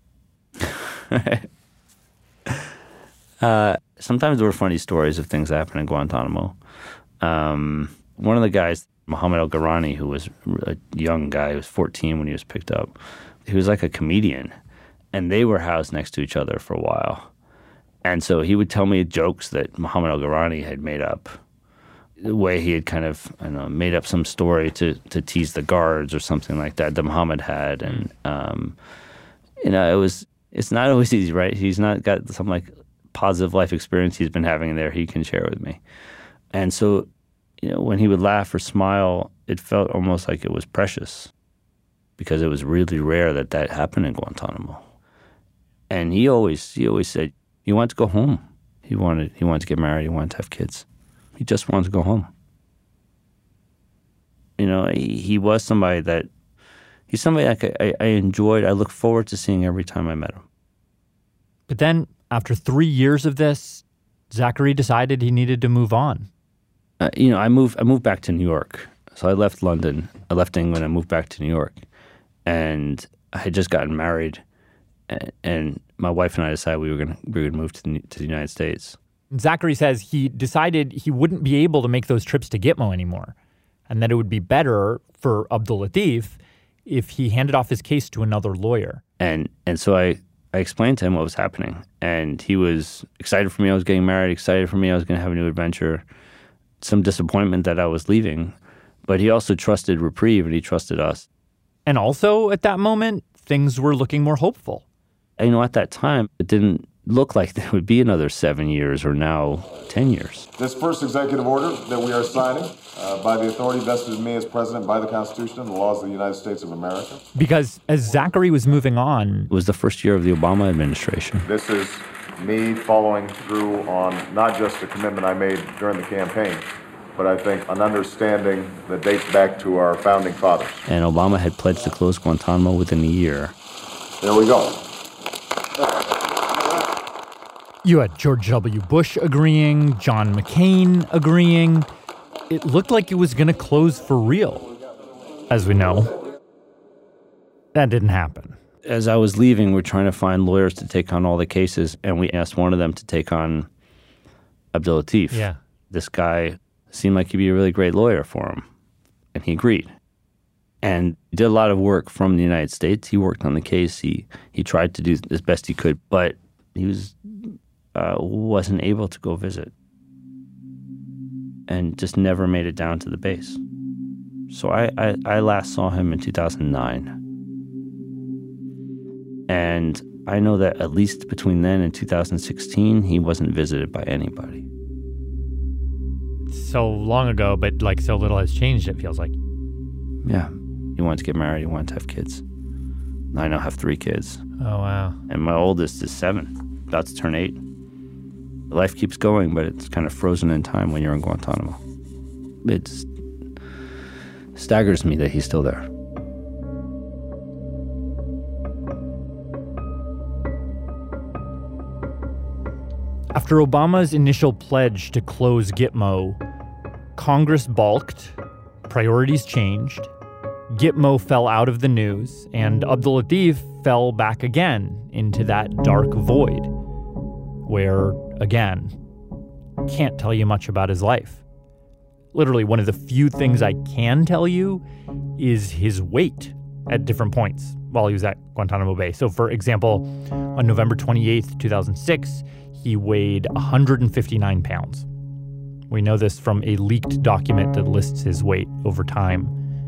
uh, sometimes there were funny stories of things that happened in Guantanamo. Um, one of the guys, Mohammed El-Garani, who was a young guy, he was fourteen when he was picked up. He was like a comedian, and they were housed next to each other for a while. And so he would tell me jokes that Mohammed El-Garani had made up. The way he had kind of, I don't know, made up some story to, to tease the guards or something like that that Mohammed had. And, um, you know, it was, it's not always easy, right? He's not got some like positive life experience he's been having there he can share with me. And so, you know, when he would laugh or smile, it felt almost like it was precious because it was really rare that that happened in Guantanamo. And he always he always said he wanted to go home. He wanted he wanted to get married. He wanted to have kids. He just wanted to go home. You know, he, he was somebody that he's somebody that I, I enjoyed. I look forward to seeing every time I met him. But then, after three years of this, Zachary decided he needed to move on. Uh, you know, I moved. I moved back to New York. So I left London. I left England. I moved back to New York, and I had just gotten married, and, and my wife and I decided we were gonna we were gonna move to the, to the United States. Zachary says he decided he wouldn't be able to make those trips to Gitmo anymore, and that it would be better for Abdul Latif if he handed off his case to another lawyer. And and so I, I explained to him what was happening, and he was excited for me. I was getting married, excited for me. I was going to have a new adventure. Some disappointment that I was leaving, but he also trusted Reprieve, and he trusted us. And also, at that moment, things were looking more hopeful. And, you know, at that time, it didn't look like there would be another seven years or now ten years. This first executive order that we are signing uh, by the authority vested in me as president by the Constitution and the laws of the United States of America. Because as Zachary was moving on... It was the first year of the Obama administration. This is me following through on not just a commitment I made during the campaign, but I think an understanding that dates back to our founding fathers. And Obama had pledged to close Guantanamo within a year. There we go. You had George W. Bush agreeing, John McCain agreeing. It looked like it was going to close for real. As we know, that didn't happen. As I was leaving, we're trying to find lawyers to take on all the cases, and we asked one of them to take on Abdul Latif. Yeah. This guy seemed like he'd be a really great lawyer for him, and he agreed. And he did a lot of work from the United States. He worked on the case. He he tried to do as best he could, but he was uh, wasn't able to go visit, and just never made it down to the base. So I, I, I last saw him in two thousand nine. And I know that at least between then and two thousand sixteen, he wasn't visited by anybody. So long ago, but like so little has changed, it feels like. Yeah. He wanted to get married. He wanted to have kids. I now have three kids. Oh, wow. And my oldest is seven, about to turn eight. Life keeps going, but it's kind of frozen in time when you're in Guantanamo. It staggers me that he's still there. After Obama's initial pledge to close Gitmo, Congress balked, priorities changed, Gitmo fell out of the news, and Abdul Latif fell back again into that dark void, where, again, can't tell you much about his life. Literally, one of the few things I can tell you is his weight at different points while he was at Guantanamo Bay. So, for example, on November twenty-eighth, two thousand six, he weighed one hundred fifty-nine pounds. We know this from a leaked document that lists his weight over time.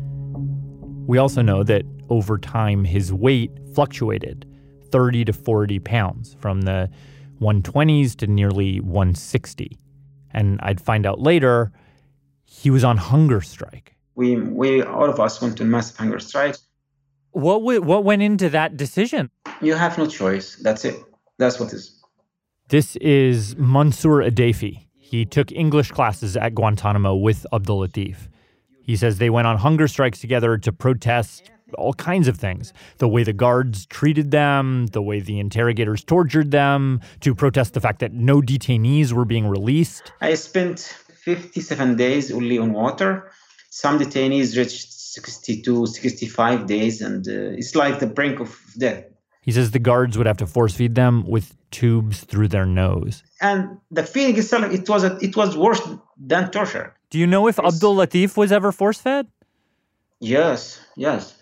We also know that over time, his weight fluctuated thirty to forty pounds, from the one twenties to nearly one sixty. And I'd find out later, he was on hunger strike. We, we all of us went to massive hunger strike. What w- what went into that decision? You have no choice. That's it. That's what it is. This is Mansour Adefi. He took English classes at Guantanamo with Abdul Latif. He says they went on hunger strikes together to protest all kinds of things. The way the guards treated them, the way the interrogators tortured them, to protest the fact that no detainees were being released. I spent fifty-seven days only on water. Some detainees reached sixty-two, sixty-five days, and uh, it's like the brink of death. He says the guards would have to force feed them with tubes through their nose. And the feeling itself, it was a, it was worse than torture. Do you know if It's, Abdul Latif was ever force-fed? Yes, yes.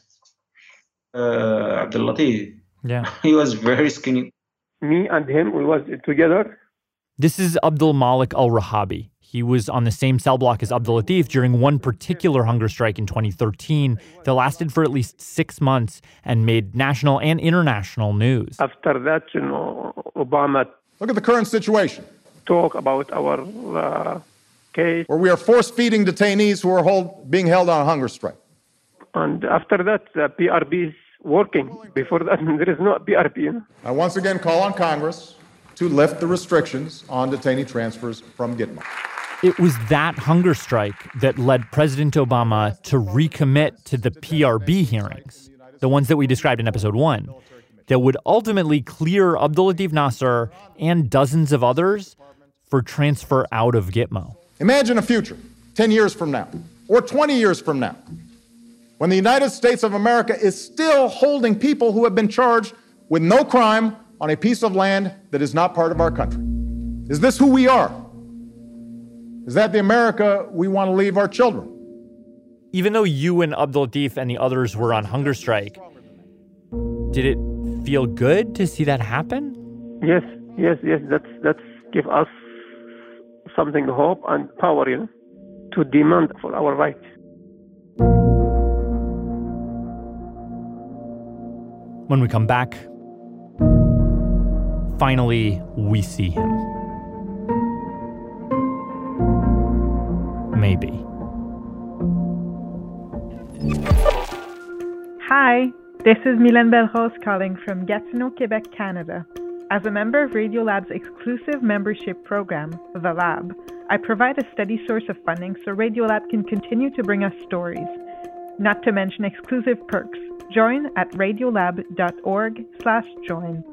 Uh, Abdul Latif. Yeah. He was very skinny. Me and him, we was together. This is Abdul Malik al-Rahabi. He was on the same cell block as Abdul Latif during one particular hunger strike in twenty thirteen that lasted for at least six months and made national and international news. After that, you know, Obama... Look at the current situation. Talk about our uh, case. Where we are force-feeding detainees who are hold, being held on a hunger strike. And after that, the P R Bs working. Before that, there is no P R P. You know? I once again call on Congress to lift the restrictions on detainee transfers from Gitmo. It was that hunger strike that led President Obama to recommit to the P R B hearings, the ones that we described in episode one, that would ultimately clear Abdulatif Nasser and dozens of others for transfer out of Gitmo. Imagine a future ten years from now, or twenty years from now, when the United States of America is still holding people who have been charged with no crime on a piece of land that is not part of our country. Is this who we are? Is that the America we want to leave our children? Even though you and Abdulatif and the others were on hunger strike, did it feel good to see that happen? Yes, yes, yes. That's that's give us something to hope and power, you know, to demand for our rights. When we come back, finally we see him. Maybe. Hi, this is Mylène Belrose calling from Gatineau, Quebec, Canada. As a member of Radiolab's exclusive membership program, The Lab, I provide a steady source of funding so Radiolab can continue to bring us stories, not to mention exclusive perks. Join at radiolab.org slash join.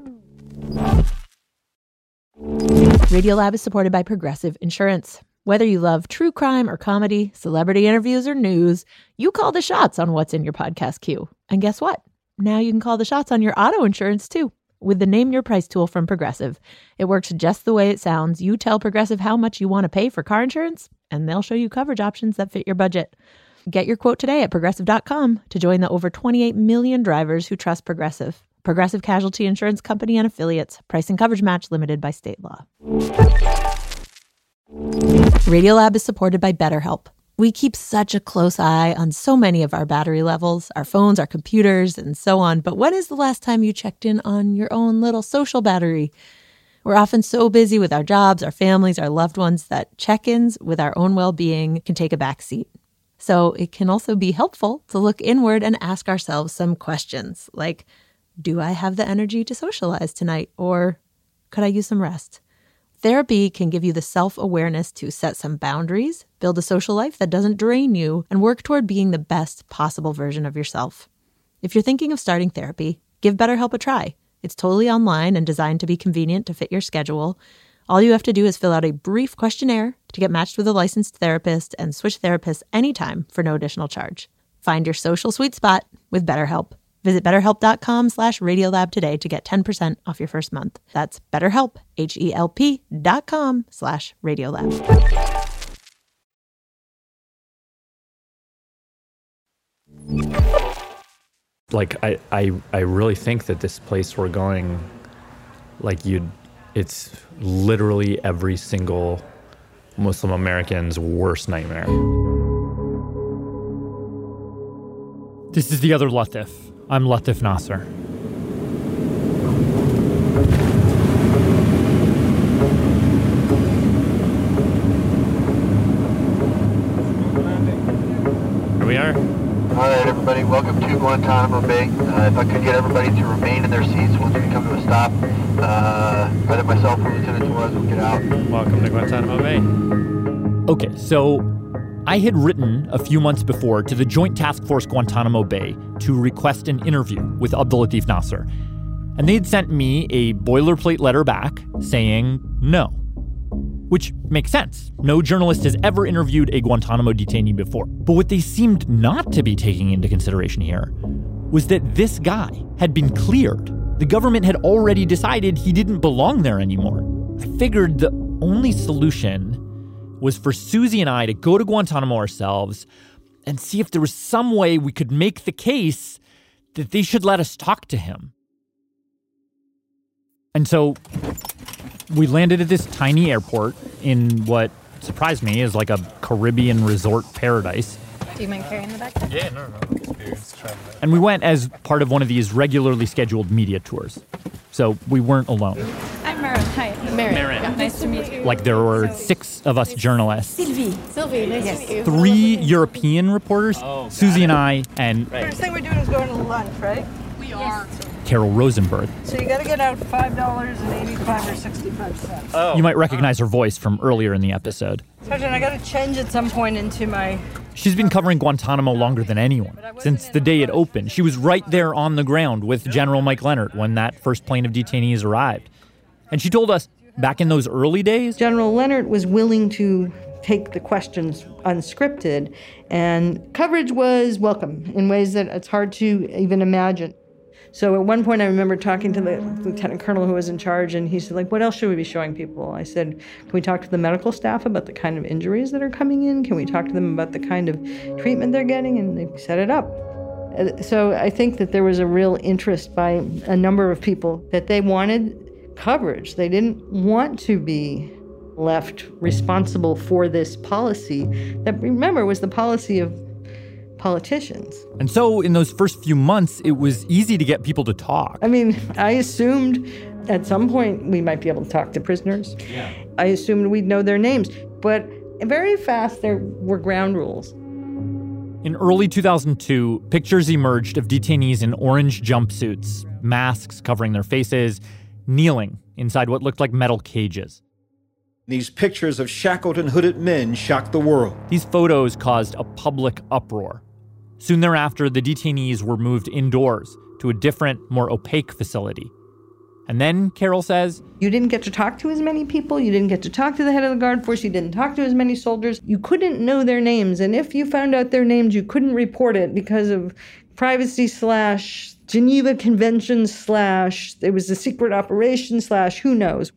Radiolab is supported by Progressive Insurance. Whether you love true crime or comedy, celebrity interviews or news, you call the shots on what's in your podcast queue. And guess what? Now you can call the shots on your auto insurance too with the Name Your Price tool from Progressive. It works just the way it sounds. You tell Progressive how much you want to pay for car insurance, and they'll show you coverage options that fit your budget. Get your quote today at progressive dot com to join the over twenty-eight million drivers who trust Progressive. Progressive Casualty Insurance Company and Affiliates. Price and coverage match limited by state law. Radiolab is supported by BetterHelp. We keep such a close eye on so many of our battery levels, our phones, our computers, and so on. But when is the last time you checked in on your own little social battery? We're often so busy with our jobs, our families, our loved ones that check-ins with our own well-being can take a back seat. So it can also be helpful to look inward and ask ourselves some questions like, do I have the energy to socialize tonight? Or could I use some rest? Therapy can give you the self-awareness to set some boundaries, build a social life that doesn't drain you, and work toward being the best possible version of yourself. If you're thinking of starting therapy, give BetterHelp a try. It's totally online and designed to be convenient to fit your schedule. All you have to do is fill out a brief questionnaire to get matched with a licensed therapist and switch therapists anytime for no additional charge. Find your social sweet spot with BetterHelp. Visit betterhelp.com slash Radiolab today to get ten percent off your first month. That's BetterHelp, H-E-L-P dot com slash Radiolab. Like, I, I, I really think that this place we're going, like, you'd, it's literally every single Muslim American's worst nightmare. This is The Other Latif. I'm Latif Nasser. Here we are. All right, everybody, welcome to Guantanamo Bay. Uh, if I could get everybody to remain in their seats once we come to a stop, uh, either myself or Lieutenant Torres will get out. Welcome to Guantanamo Bay. Okay, so I had written a few months before to the Joint Task Force Guantanamo Bay to request an interview with Abdulatif Nasser. And they had sent me a boilerplate letter back saying no. Which makes sense. No journalist has ever interviewed a Guantanamo detainee before. But what they seemed not to be taking into consideration here was that this guy had been cleared. The government had already decided he didn't belong there anymore. I figured the only solution was for Susie and I to go to Guantanamo ourselves and see if there was some way we could make the case that they should let us talk to him. And so we landed at this tiny airport in what surprised me is like a Caribbean resort paradise. Do you mind carrying the backpack? Yeah, no, no. Experience trying to... And we went as part of one of these regularly scheduled media tours. So we weren't alone. I'm Marin. Hi. Marin. Marin. Yeah, nice to meet you. Like there were six of us journalists. Sylvie. Sylvie, nice yes. to meet you. Three European reporters, oh, Susie and I, and... Right. First thing we're doing is going to lunch, right? We Carol Rosenberg. So you got to get out five dollars and eighty-five or sixty-five cents. Oh. You might recognize her voice from earlier in the episode. Sergeant, I got to change at some point into my... She's been covering Guantanamo longer than anyone. Since the day it opened, she was right there on the ground with General Mike Leonard when that first plane of detainees arrived. And she told us, back in those early days... General Leonard was willing to take the questions unscripted, and coverage was welcome in ways that it's hard to even imagine. So at one point I remember talking to the lieutenant colonel who was in charge, and he said, like, what else should we be showing people? I said, can we talk to the medical staff about the kind of injuries that are coming in? Can we talk to them about the kind of treatment they're getting? And they set it up. So I think that there was a real interest by a number of people that they wanted coverage. They didn't want to be left responsible for this policy that, remember, was the policy of politicians. And so in those first few months, it was easy to get people to talk. I mean, I assumed at some point we might be able to talk to prisoners. Yeah. I assumed we'd know their names. But very fast, there were ground rules. In early two thousand two, pictures emerged of detainees in orange jumpsuits, masks covering their faces, kneeling inside what looked like metal cages. These pictures of shackled and hooded men shocked the world. These photos caused a public uproar. Soon thereafter, the detainees were moved indoors to a different, more opaque facility. And then, Carol says, you didn't get to talk to as many people. You didn't get to talk to the head of the guard force. You didn't talk to as many soldiers. You couldn't know their names. And if you found out their names, you couldn't report it because of privacy slash Geneva Convention slash it was a secret operation slash who knows.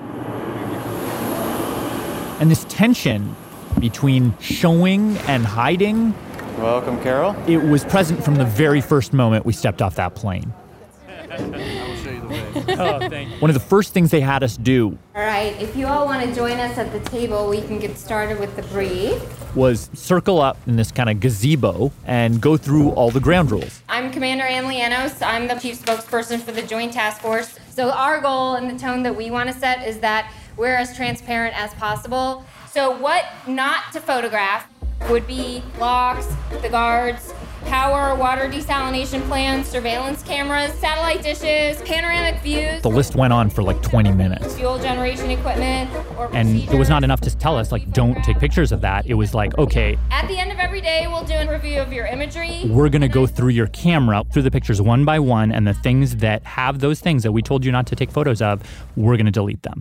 And this tension between showing and hiding... Welcome, Carol. It was present from the very first moment we stepped off that plane. I will show you the way. Oh, thank you. One of the first things they had us do... All right, if you all want to join us at the table, we can get started with the brief. ...was circle up in this kind of gazebo and go through all the ground rules. I'm Commander Ann Lianos. I'm the chief spokesperson for the Joint Task Force. So our goal and the tone that we want to set is that we're as transparent as possible. So what not to photograph would be locks, the guards, power, water desalination plants, surveillance cameras, satellite dishes, panoramic views. The list went on for like twenty minutes. Fuel generation equipment or And procedures. it was not enough to tell us, like, don't take pictures of that. It was like, okay, At the end of every day, we'll do a review of your imagery. we're going to go through your camera, through the pictures one by one, and the things that have those things that we told you not to take photos of, we're going to delete them.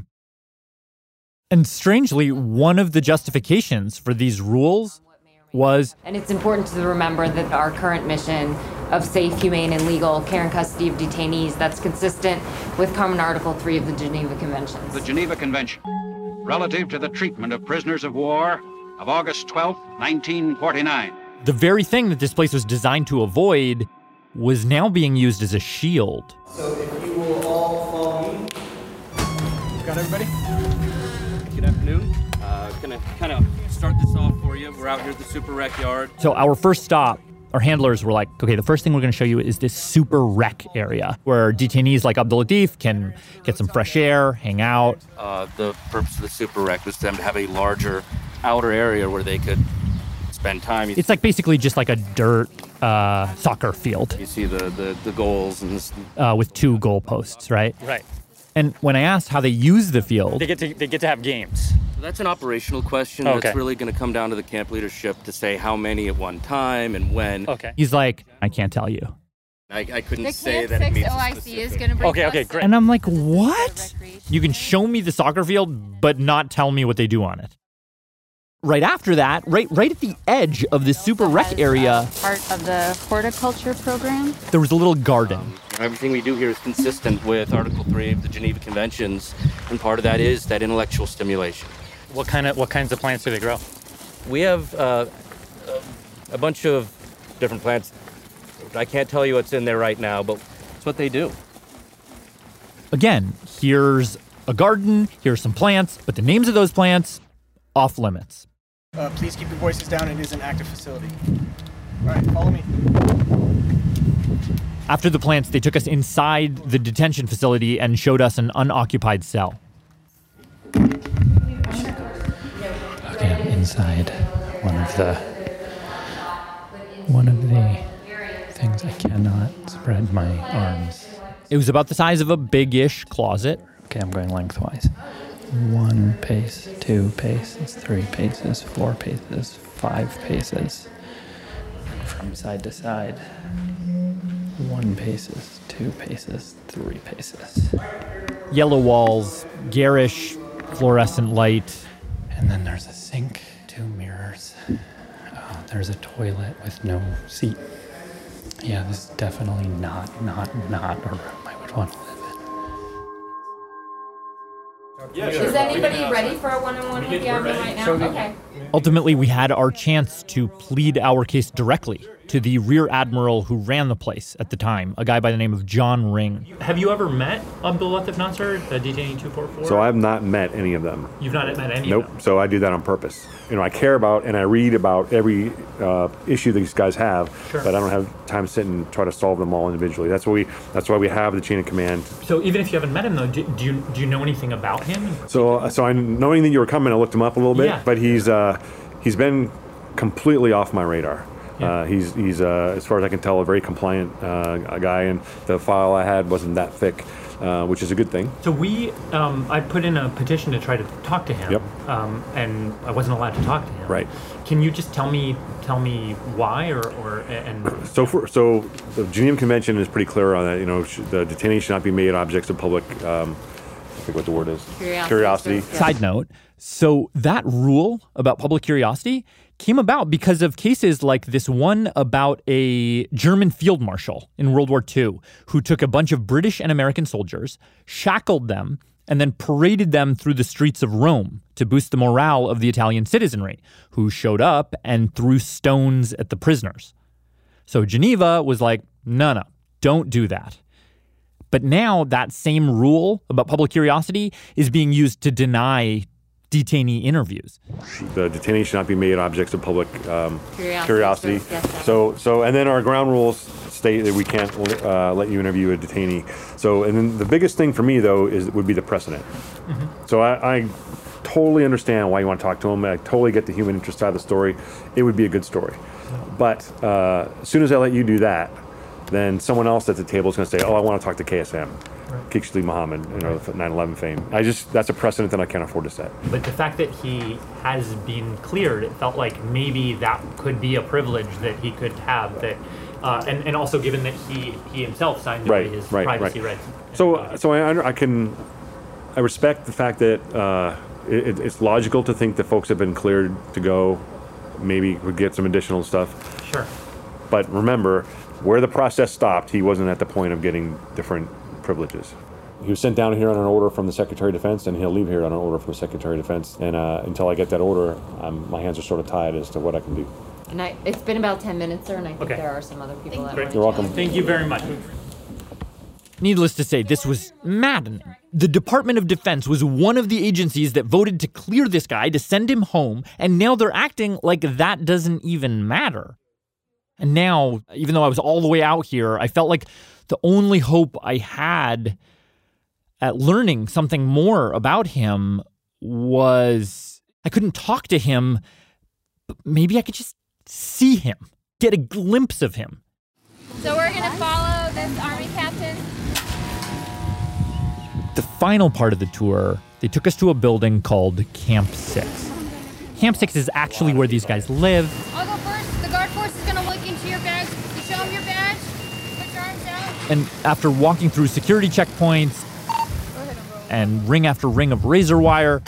And strangely, one of the justifications for these rules was... And it's important to remember that our current mission of safe, humane, and legal care and custody of detainees, that's consistent with Common Article three of the Geneva Conventions. The Geneva Convention, relative to the treatment of prisoners of war of August twelfth, nineteen forty-nine. The very thing that this place was designed to avoid was now being used as a shield. So if you will all follow me. Got everybody? Good afternoon. Uh, gonna kind of start this off for you. We're out here at the Super Rec Yard. So our first stop, our handlers were like, okay, the first thing we're going to show you is this super rec area where detainees like Abdul Latif can get some fresh air, hang out. Uh, the purpose of the Super Rec was for them to have a larger outer area where they could spend time. It's like basically just like a dirt uh, soccer field. You see the, the, the goals and this. Uh, with two goal posts, right? Right. And when I asked how they use the field... They get to they get to have games. So that's an operational question. Okay. That's really going to come down to the camp leadership to say how many at one time and when. Okay. He's like, I can't tell you. I, I couldn't The say Camp that it six means O I C is going to bring Okay, us okay, great. And I'm like, what? You can show me the soccer field, but not tell me what they do on it. Right after that, right right at the edge of this super rec area, Part of the horticulture program. there was a little garden. Um, everything we do here is consistent with Article three of the Geneva Conventions, and part of that is that intellectual stimulation. What kind of what kinds of plants do they grow? We have uh, a bunch of different plants. I can't tell you what's in there right now, but it's what they do. Again, here's a garden, here's some plants, but the names of those plants, off limits. Uh, please keep your voices down. It is an active facility. All right, follow me. After the plants, they took us inside the detention facility and showed us an unoccupied cell. Okay, I'm inside one of the one of the things. I cannot spread my arms. It was about the size of a big-ish closet. Okay, I'm going lengthwise. One pace, two paces, three paces, four paces, five paces. And from side to side, one paces, two paces, three paces. Yellow walls, garish, fluorescent light. And then there's a sink, two mirrors. Oh, there's a toilet with no seat. Yeah, this is definitely not, not, not a room I would want to live in. Yeah, sure. Is anybody ready for a one-on-one with Gavin right now? Okay. Ultimately, we had our chance to plead our case directly to the rear admiral who ran the place at the time, a guy by the name of John Ring. Have you ever met Abdul Latif Nasser, the detainee two forty-four? So I've not met any of them. You've not met any nope. of them? Nope. So I do that on purpose. You know, I care about and I read about every uh, issue these guys have, sure. but I don't have time to sit and try to solve them all individually. That's why we. That's why we have the chain of command. So even if you haven't met him, though, do, do you do you know anything about him? So so I knowing that you were coming, I looked him up a little bit, yeah. but he's uh, he's been completely off my radar. Yeah. Uh, he's, he's uh, as far as I can tell, a very compliant uh, guy, and the file I had wasn't that thick, uh, which is a good thing. So we, um, I put in a petition to try to talk to him, yep. um, and I wasn't allowed to talk to him. Right. Can you just tell me, tell me why, or, or and? So, for, so the Geneva Convention is pretty clear on that. You know, the detainees should not be made objects of public. Um, I think what the word is. Curiosity. Curiosity. Yeah. Side note. So that rule about public curiosity came about because of cases like this one about a German field marshal in World War Two who took a bunch of British and American soldiers, shackled them, and then paraded them through the streets of Rome to boost the morale of the Italian citizenry, who showed up and threw stones at the prisoners. So Geneva was like, no, no, don't do that. But now that same rule about public curiosity is being used to deny detainee interviews. The detainees should not be made objects of public um, curiosity. curiosity. Yes, so, so, and then our ground rules state that we can't uh, let you interview a detainee. So, and then the biggest thing for me though is would be the precedent. Mm-hmm. So I, I totally understand why you want to talk to him. I totally get the human interest side of the story. It would be a good story. But uh, as soon as I let you do that, then someone else at the table is going to say, oh, I want to talk to K S M. Right. Kingsley Muhammad, you know, nine eleven fame. I just, that's a precedent that I can't afford to set. But the fact that he has been cleared, it felt like maybe that could be a privilege that he could have. That, uh, and, and also given that he, he himself signed away right, his right, right. privacy rights. So, so I, I can, I respect the fact that uh, it, it's logical to think that folks have been cleared to go, maybe would get some additional stuff. Sure. But remember, where the process stopped, he wasn't at the point of getting different privileges. He was sent down here on an order from the Secretary of Defense, and he'll leave here on an order from the Secretary of Defense. And uh, until I get that order, um, my hands are sort of tied as to what I can do. And I, it's been about ten minutes, sir, and I think okay. there are some other people that want to You're welcome. Thank you very much. Needless to say, this was maddening. The Department of Defense was one of the agencies that voted to clear this guy, to send him home, and now they're acting like that doesn't even matter. And now, even though I was all the way out here, I felt like the only hope I had at learning something more about him was I couldn't talk to him, but maybe I could just see him, get a glimpse of him. So we're going to follow this Army captain. The final part of the tour, they took us to a building called Camp six. Camp six is actually where these guys live. I'll go first. The guard force is going to look into your bags. You show them your badge. Put your arms out. And after walking through security checkpoints and ring after ring of razor wire,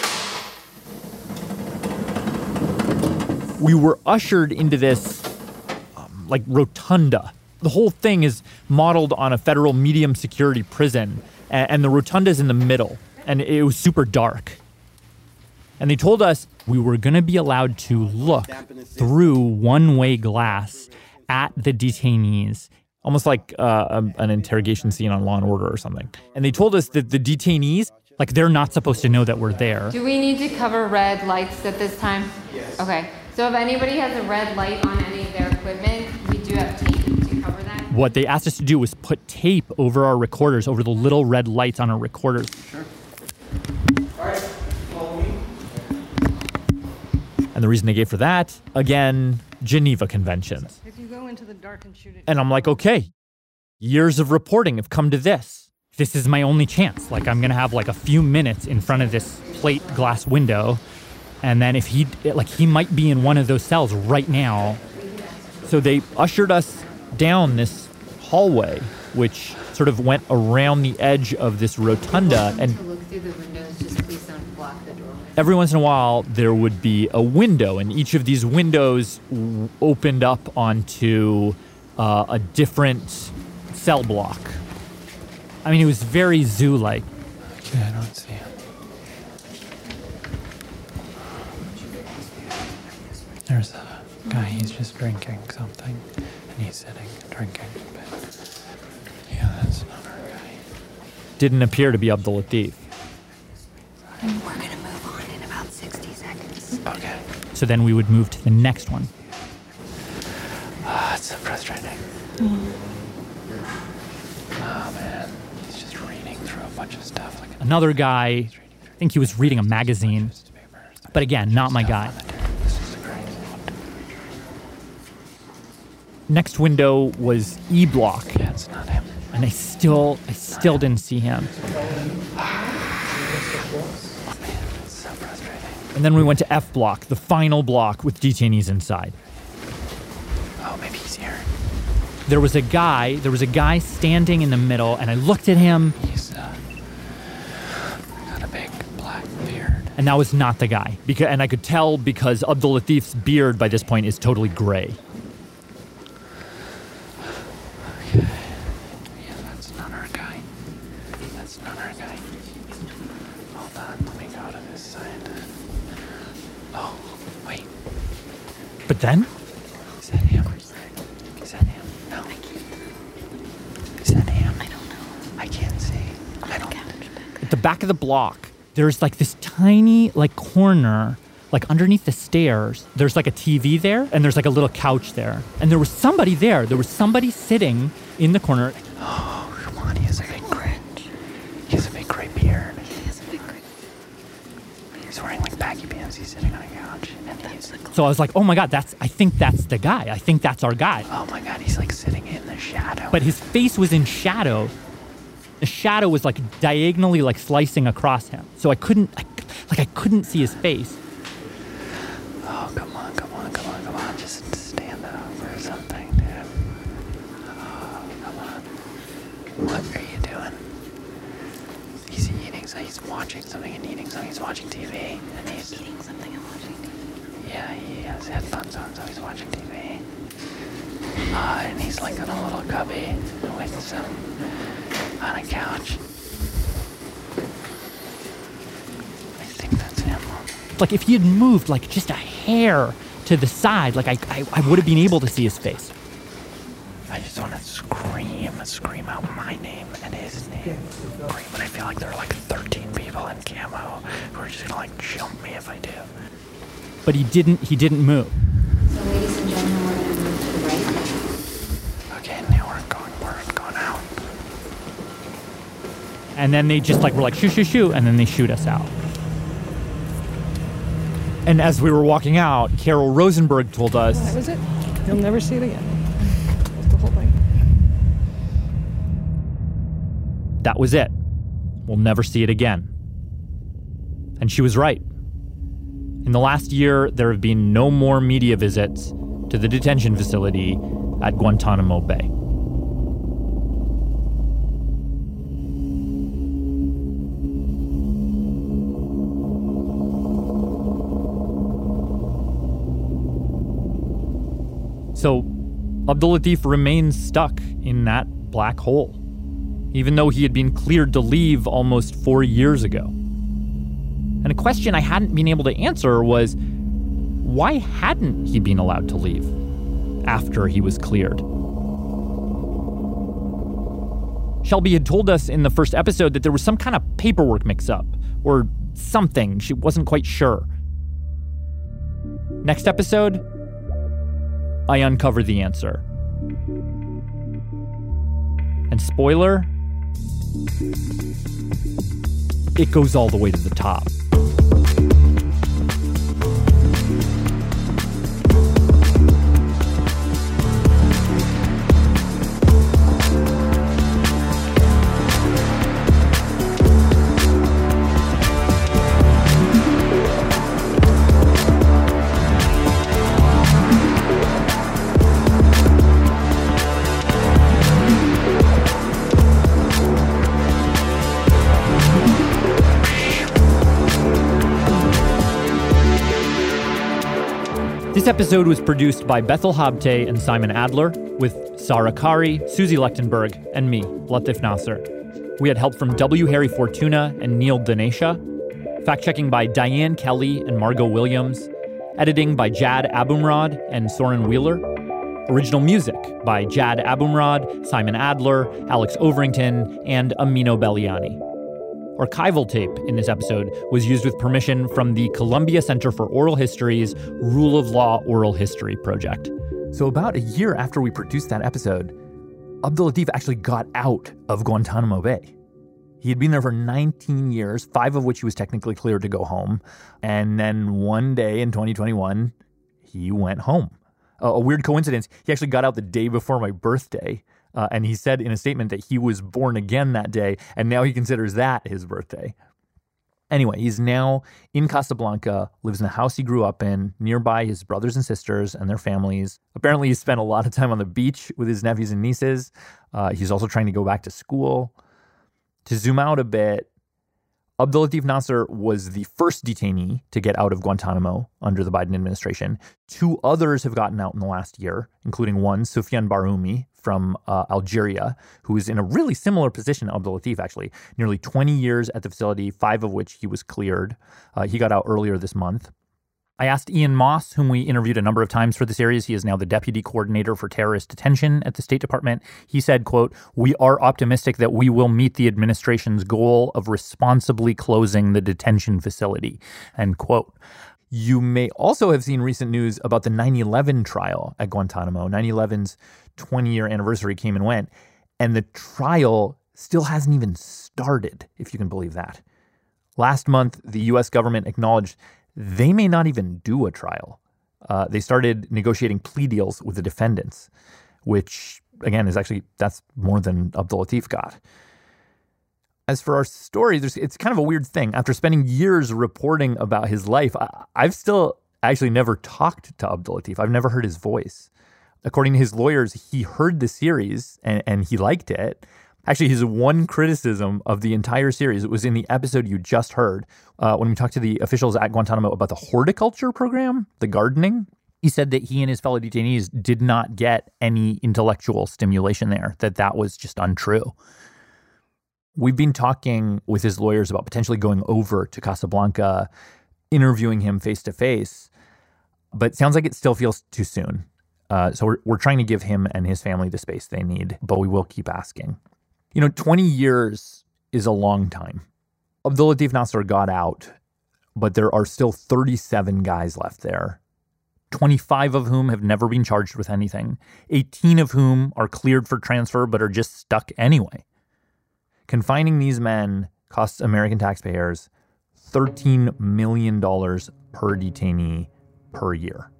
we were ushered into this um, like rotunda. The whole thing is modeled on a federal medium security prison, and, and the rotunda's in the middle, and it was super dark. And they told us we were going to be allowed to look through one-way glass at the detainees, almost like uh, a, an interrogation scene on Law and Order or something. And they told us that the detainees, like, they're not supposed to know that we're there. Do we need to cover red lights at this time? Yes. Okay. So if anybody has a red light on any of their equipment, we do have tape to cover that. What they asked us to do was put tape over our recorders, over the little red lights on our recorders. Sure. All right. Follow me. And the reason they gave for that, again, Geneva Conventions. If you go into the dark and shoot it. And I'm like, okay, years of reporting have come to this. This is my only chance. Like, I'm going to have like a few minutes in front of this plate glass window. And then if he, like, he might be in one of those cells right now. So they ushered us down this hallway, which sort of went around the edge of this rotunda. And to look through the windows, just please don't block the door. Every once in a while, there would be a window, and each of these windows w- opened up onto uh, a different cell block. I mean, it was very zoo-like. Okay, I don't see him. There's a guy, he's just drinking something, and he's sitting and drinking. But yeah, that's not our guy. Didn't appear to be Abdul Latif. We're going to move on in about sixty seconds. Okay. So then we would move to the next one. Ah, oh, it's so frustrating. Mm. Oh, man. He's just reading through a bunch of stuff. Like Another guy, I think he was reading a magazine. But again, not my guy. Next window was E block. Yeah, it's not him. And I still, I still didn't see him. And then we went to F block, the final block with detainees inside. Oh, maybe he's here. There was a guy, there was a guy standing in the middle, and I looked at him. He's uh, got a big black beard. And that was not the guy. Because, and I could tell because Abdul Latif's beard by this point is totally gray. Okay. Yeah, that's not our guy. That's not our guy. Hold on, let me go to this side. Oh, wait. But then? Is that him? Is that him? No. Is that him? I don't know. I can't see. I don't. At the back of the block, there's like this tiny like corner, like underneath the stairs. There's like a T V there, and there's like a little couch there. And there was somebody there. There was somebody sitting in the corner. Oh, come on. He has a big gray. He has a big gray beard. He has a big gray. He's wearing like baggy pants. He's sitting on a couch. And he's So I was like, oh my God, that's, I think that's the guy. I think that's our guy. Oh my God, he's like sitting in the shadow. But his face was in shadow. The shadow was like diagonally like slicing across him. So I couldn't, I, like I couldn't see his face. Oh, come on, come on, come on, come on. Just stand up or something, dude. Oh, come on. What are you doing? He's eating, so he's watching something and eating something. He's watching T V. And he's eating something and watching T V. Yeah, he has headphones on, so he's watching T V. Uh, and he's like in a little cubby with some, on a couch. I think that's him. Like if he had moved like just a hair to the side, like I, I, I would have been able to see his face. I just want to scream, scream out my name and his name. Scream, but I feel like there are like thirteen people in camo who are just gonna like jump me if I do. But he didn't, he didn't move. So ladies and gentlemen, we're going to move to the right. Okay, now we're going, we're going out. And then they just like were like, shoo, shoo, shoo, and then they shoot us out. And as we were walking out, Carol Rosenberg told us... That was it. You'll never see it again. That's the whole thing. That was it. We'll never see it again. And she was right. In the last year, there have been no more media visits to the detention facility at Guantanamo Bay. So, Abdul Latif remains stuck in that black hole, even though he had been cleared to leave almost four years ago. And a question I hadn't been able to answer was, why hadn't he been allowed to leave after he was cleared? Shelby had told us in the first episode that there was some kind of paperwork mix-up, or something. She wasn't quite sure. Next episode, I uncover the answer. And spoiler, it goes all the way to the top. This episode was produced by Bethel Habte and Simon Adler, with Sarah Kari, Susie Lechtenberg, and me, Latif Nasser. We had help from W. Harry Fortuna and Neil Dinesha, fact-checking by Diane Kelly and Margot Williams, editing by Jad Abumrad and Soren Wheeler, original music by Jad Abumrad, Simon Adler, Alex Overington, and Amino Belliani. Archival tape in this episode was used with permission from the Columbia Center for Oral History's Rule of Law Oral History Project. So about a year after we produced that episode, Abdulatif actually got out of Guantanamo Bay. He had been there for nineteen years, five of which he was technically cleared to go home. And then one day in twenty twenty-one, he went home. Uh, a weird coincidence, he actually got out the day before my birthday. Uh, and he said in a statement that he was born again that day, and now he considers that his birthday. Anyway, he's now in Casablanca, lives in the house he grew up in, nearby his brothers and sisters and their families. Apparently, he spent a lot of time on the beach with his nephews and nieces. Uh, he's also trying to go back to school. To zoom out a bit, Abdulatif Nasser was the first detainee to get out of Guantanamo under the Biden administration. Two others have gotten out in the last year, including one, Soufiane Baroumi, from uh, Algeria, who is in a really similar position to Abdulatif, actually. Nearly twenty years at the facility, five of which he was cleared. Uh, he got out earlier this month. I asked Ian Moss, whom we interviewed a number of times for the series. He is now the deputy coordinator for terrorist detention at the State Department. He said, quote, "We are optimistic that we will meet the administration's goal of responsibly closing the detention facility," end quote. You may also have seen recent news about the nine eleven trial at Guantanamo. nine eleven's twenty-year anniversary came and went, and the trial still hasn't even started, if you can believe that. Last month, the U S government acknowledged they may not even do a trial. Uh, they started negotiating plea deals with the defendants, which, again, is actually, that's more than Abdulatif got. As for our story, there's, it's kind of a weird thing. After spending years reporting about his life, I, I've still actually never talked to Abdulatif. I've never heard his voice. According to his lawyers, he heard the series and, and he liked it. Actually, his one criticism of the entire series, it was in the episode you just heard, uh, when we talked to the officials at Guantanamo about the horticulture program, the gardening. He said that he and his fellow detainees did not get any intellectual stimulation there, that that was just untrue. We've been talking with his lawyers about potentially going over to Casablanca, interviewing him face-to-face, but it sounds like it still feels too soon. Uh, so we're, we're trying to give him and his family the space they need, but we will keep asking. You know, twenty years is a long time. Abdulatif Nasser got out, but there are still thirty-seven guys left there, twenty-five of whom have never been charged with anything, eighteen of whom are cleared for transfer but are just stuck anyway. Confining these men costs American taxpayers thirteen million dollars per detainee per year.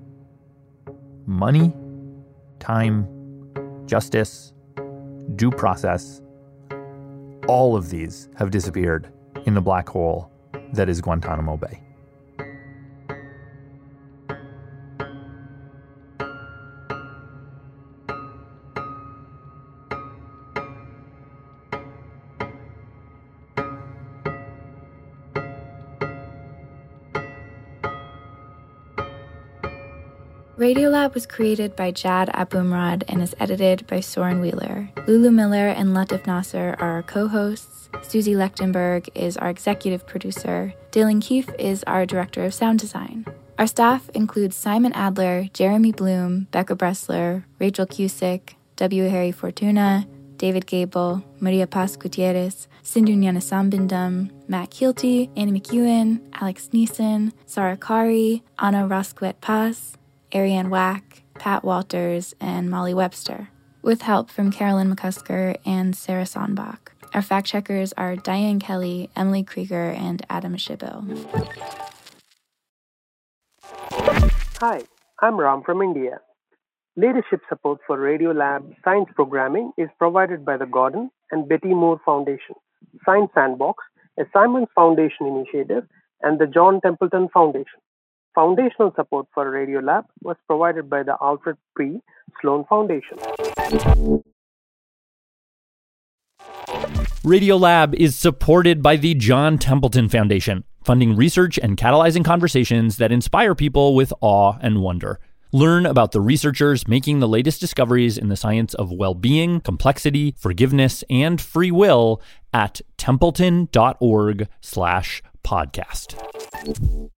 Money, time, justice, due process, all of these have disappeared in the black hole that is Guantanamo Bay. Radiolab was created by Jad Abumrad and is edited by Soren Wheeler. Lulu Miller and Latif Nasser are our co-hosts. Susie Lechtenberg is our executive producer. Dylan Keefe is our director of sound design. Our staff includes Simon Adler, Jeremy Bloom, Becca Bressler, Rachel Cusick, W. Harry Fortuna, David Gable, Maria Paz Gutierrez, Sindhu Nyanasambindam, Matt Keelty, Annie McEwen, Alex Neeson, Sarah Kari, Anna Rosquet Paz, Ariane Wack, Pat Walters, and Molly Webster, with help from Carolyn McCusker and Sarah Sonbach. Our fact-checkers are Diane Kelly, Emily Krieger, and Adam Shibil. Hi, I'm Ram from India. Leadership support for Radiolab science programming is provided by the Gordon and Betty Moore Foundation, Science Sandbox, a Simons Foundation initiative, and the John Templeton Foundation. Foundational support for Radiolab was provided by the Alfred P. Sloan Foundation. Radiolab is supported by the John Templeton Foundation. funding research and catalyzing conversations that inspire people with awe and wonder. Learn about the researchers making the latest discoveries in the science of well-being, complexity, forgiveness, and free will at templeton.org slash podcast.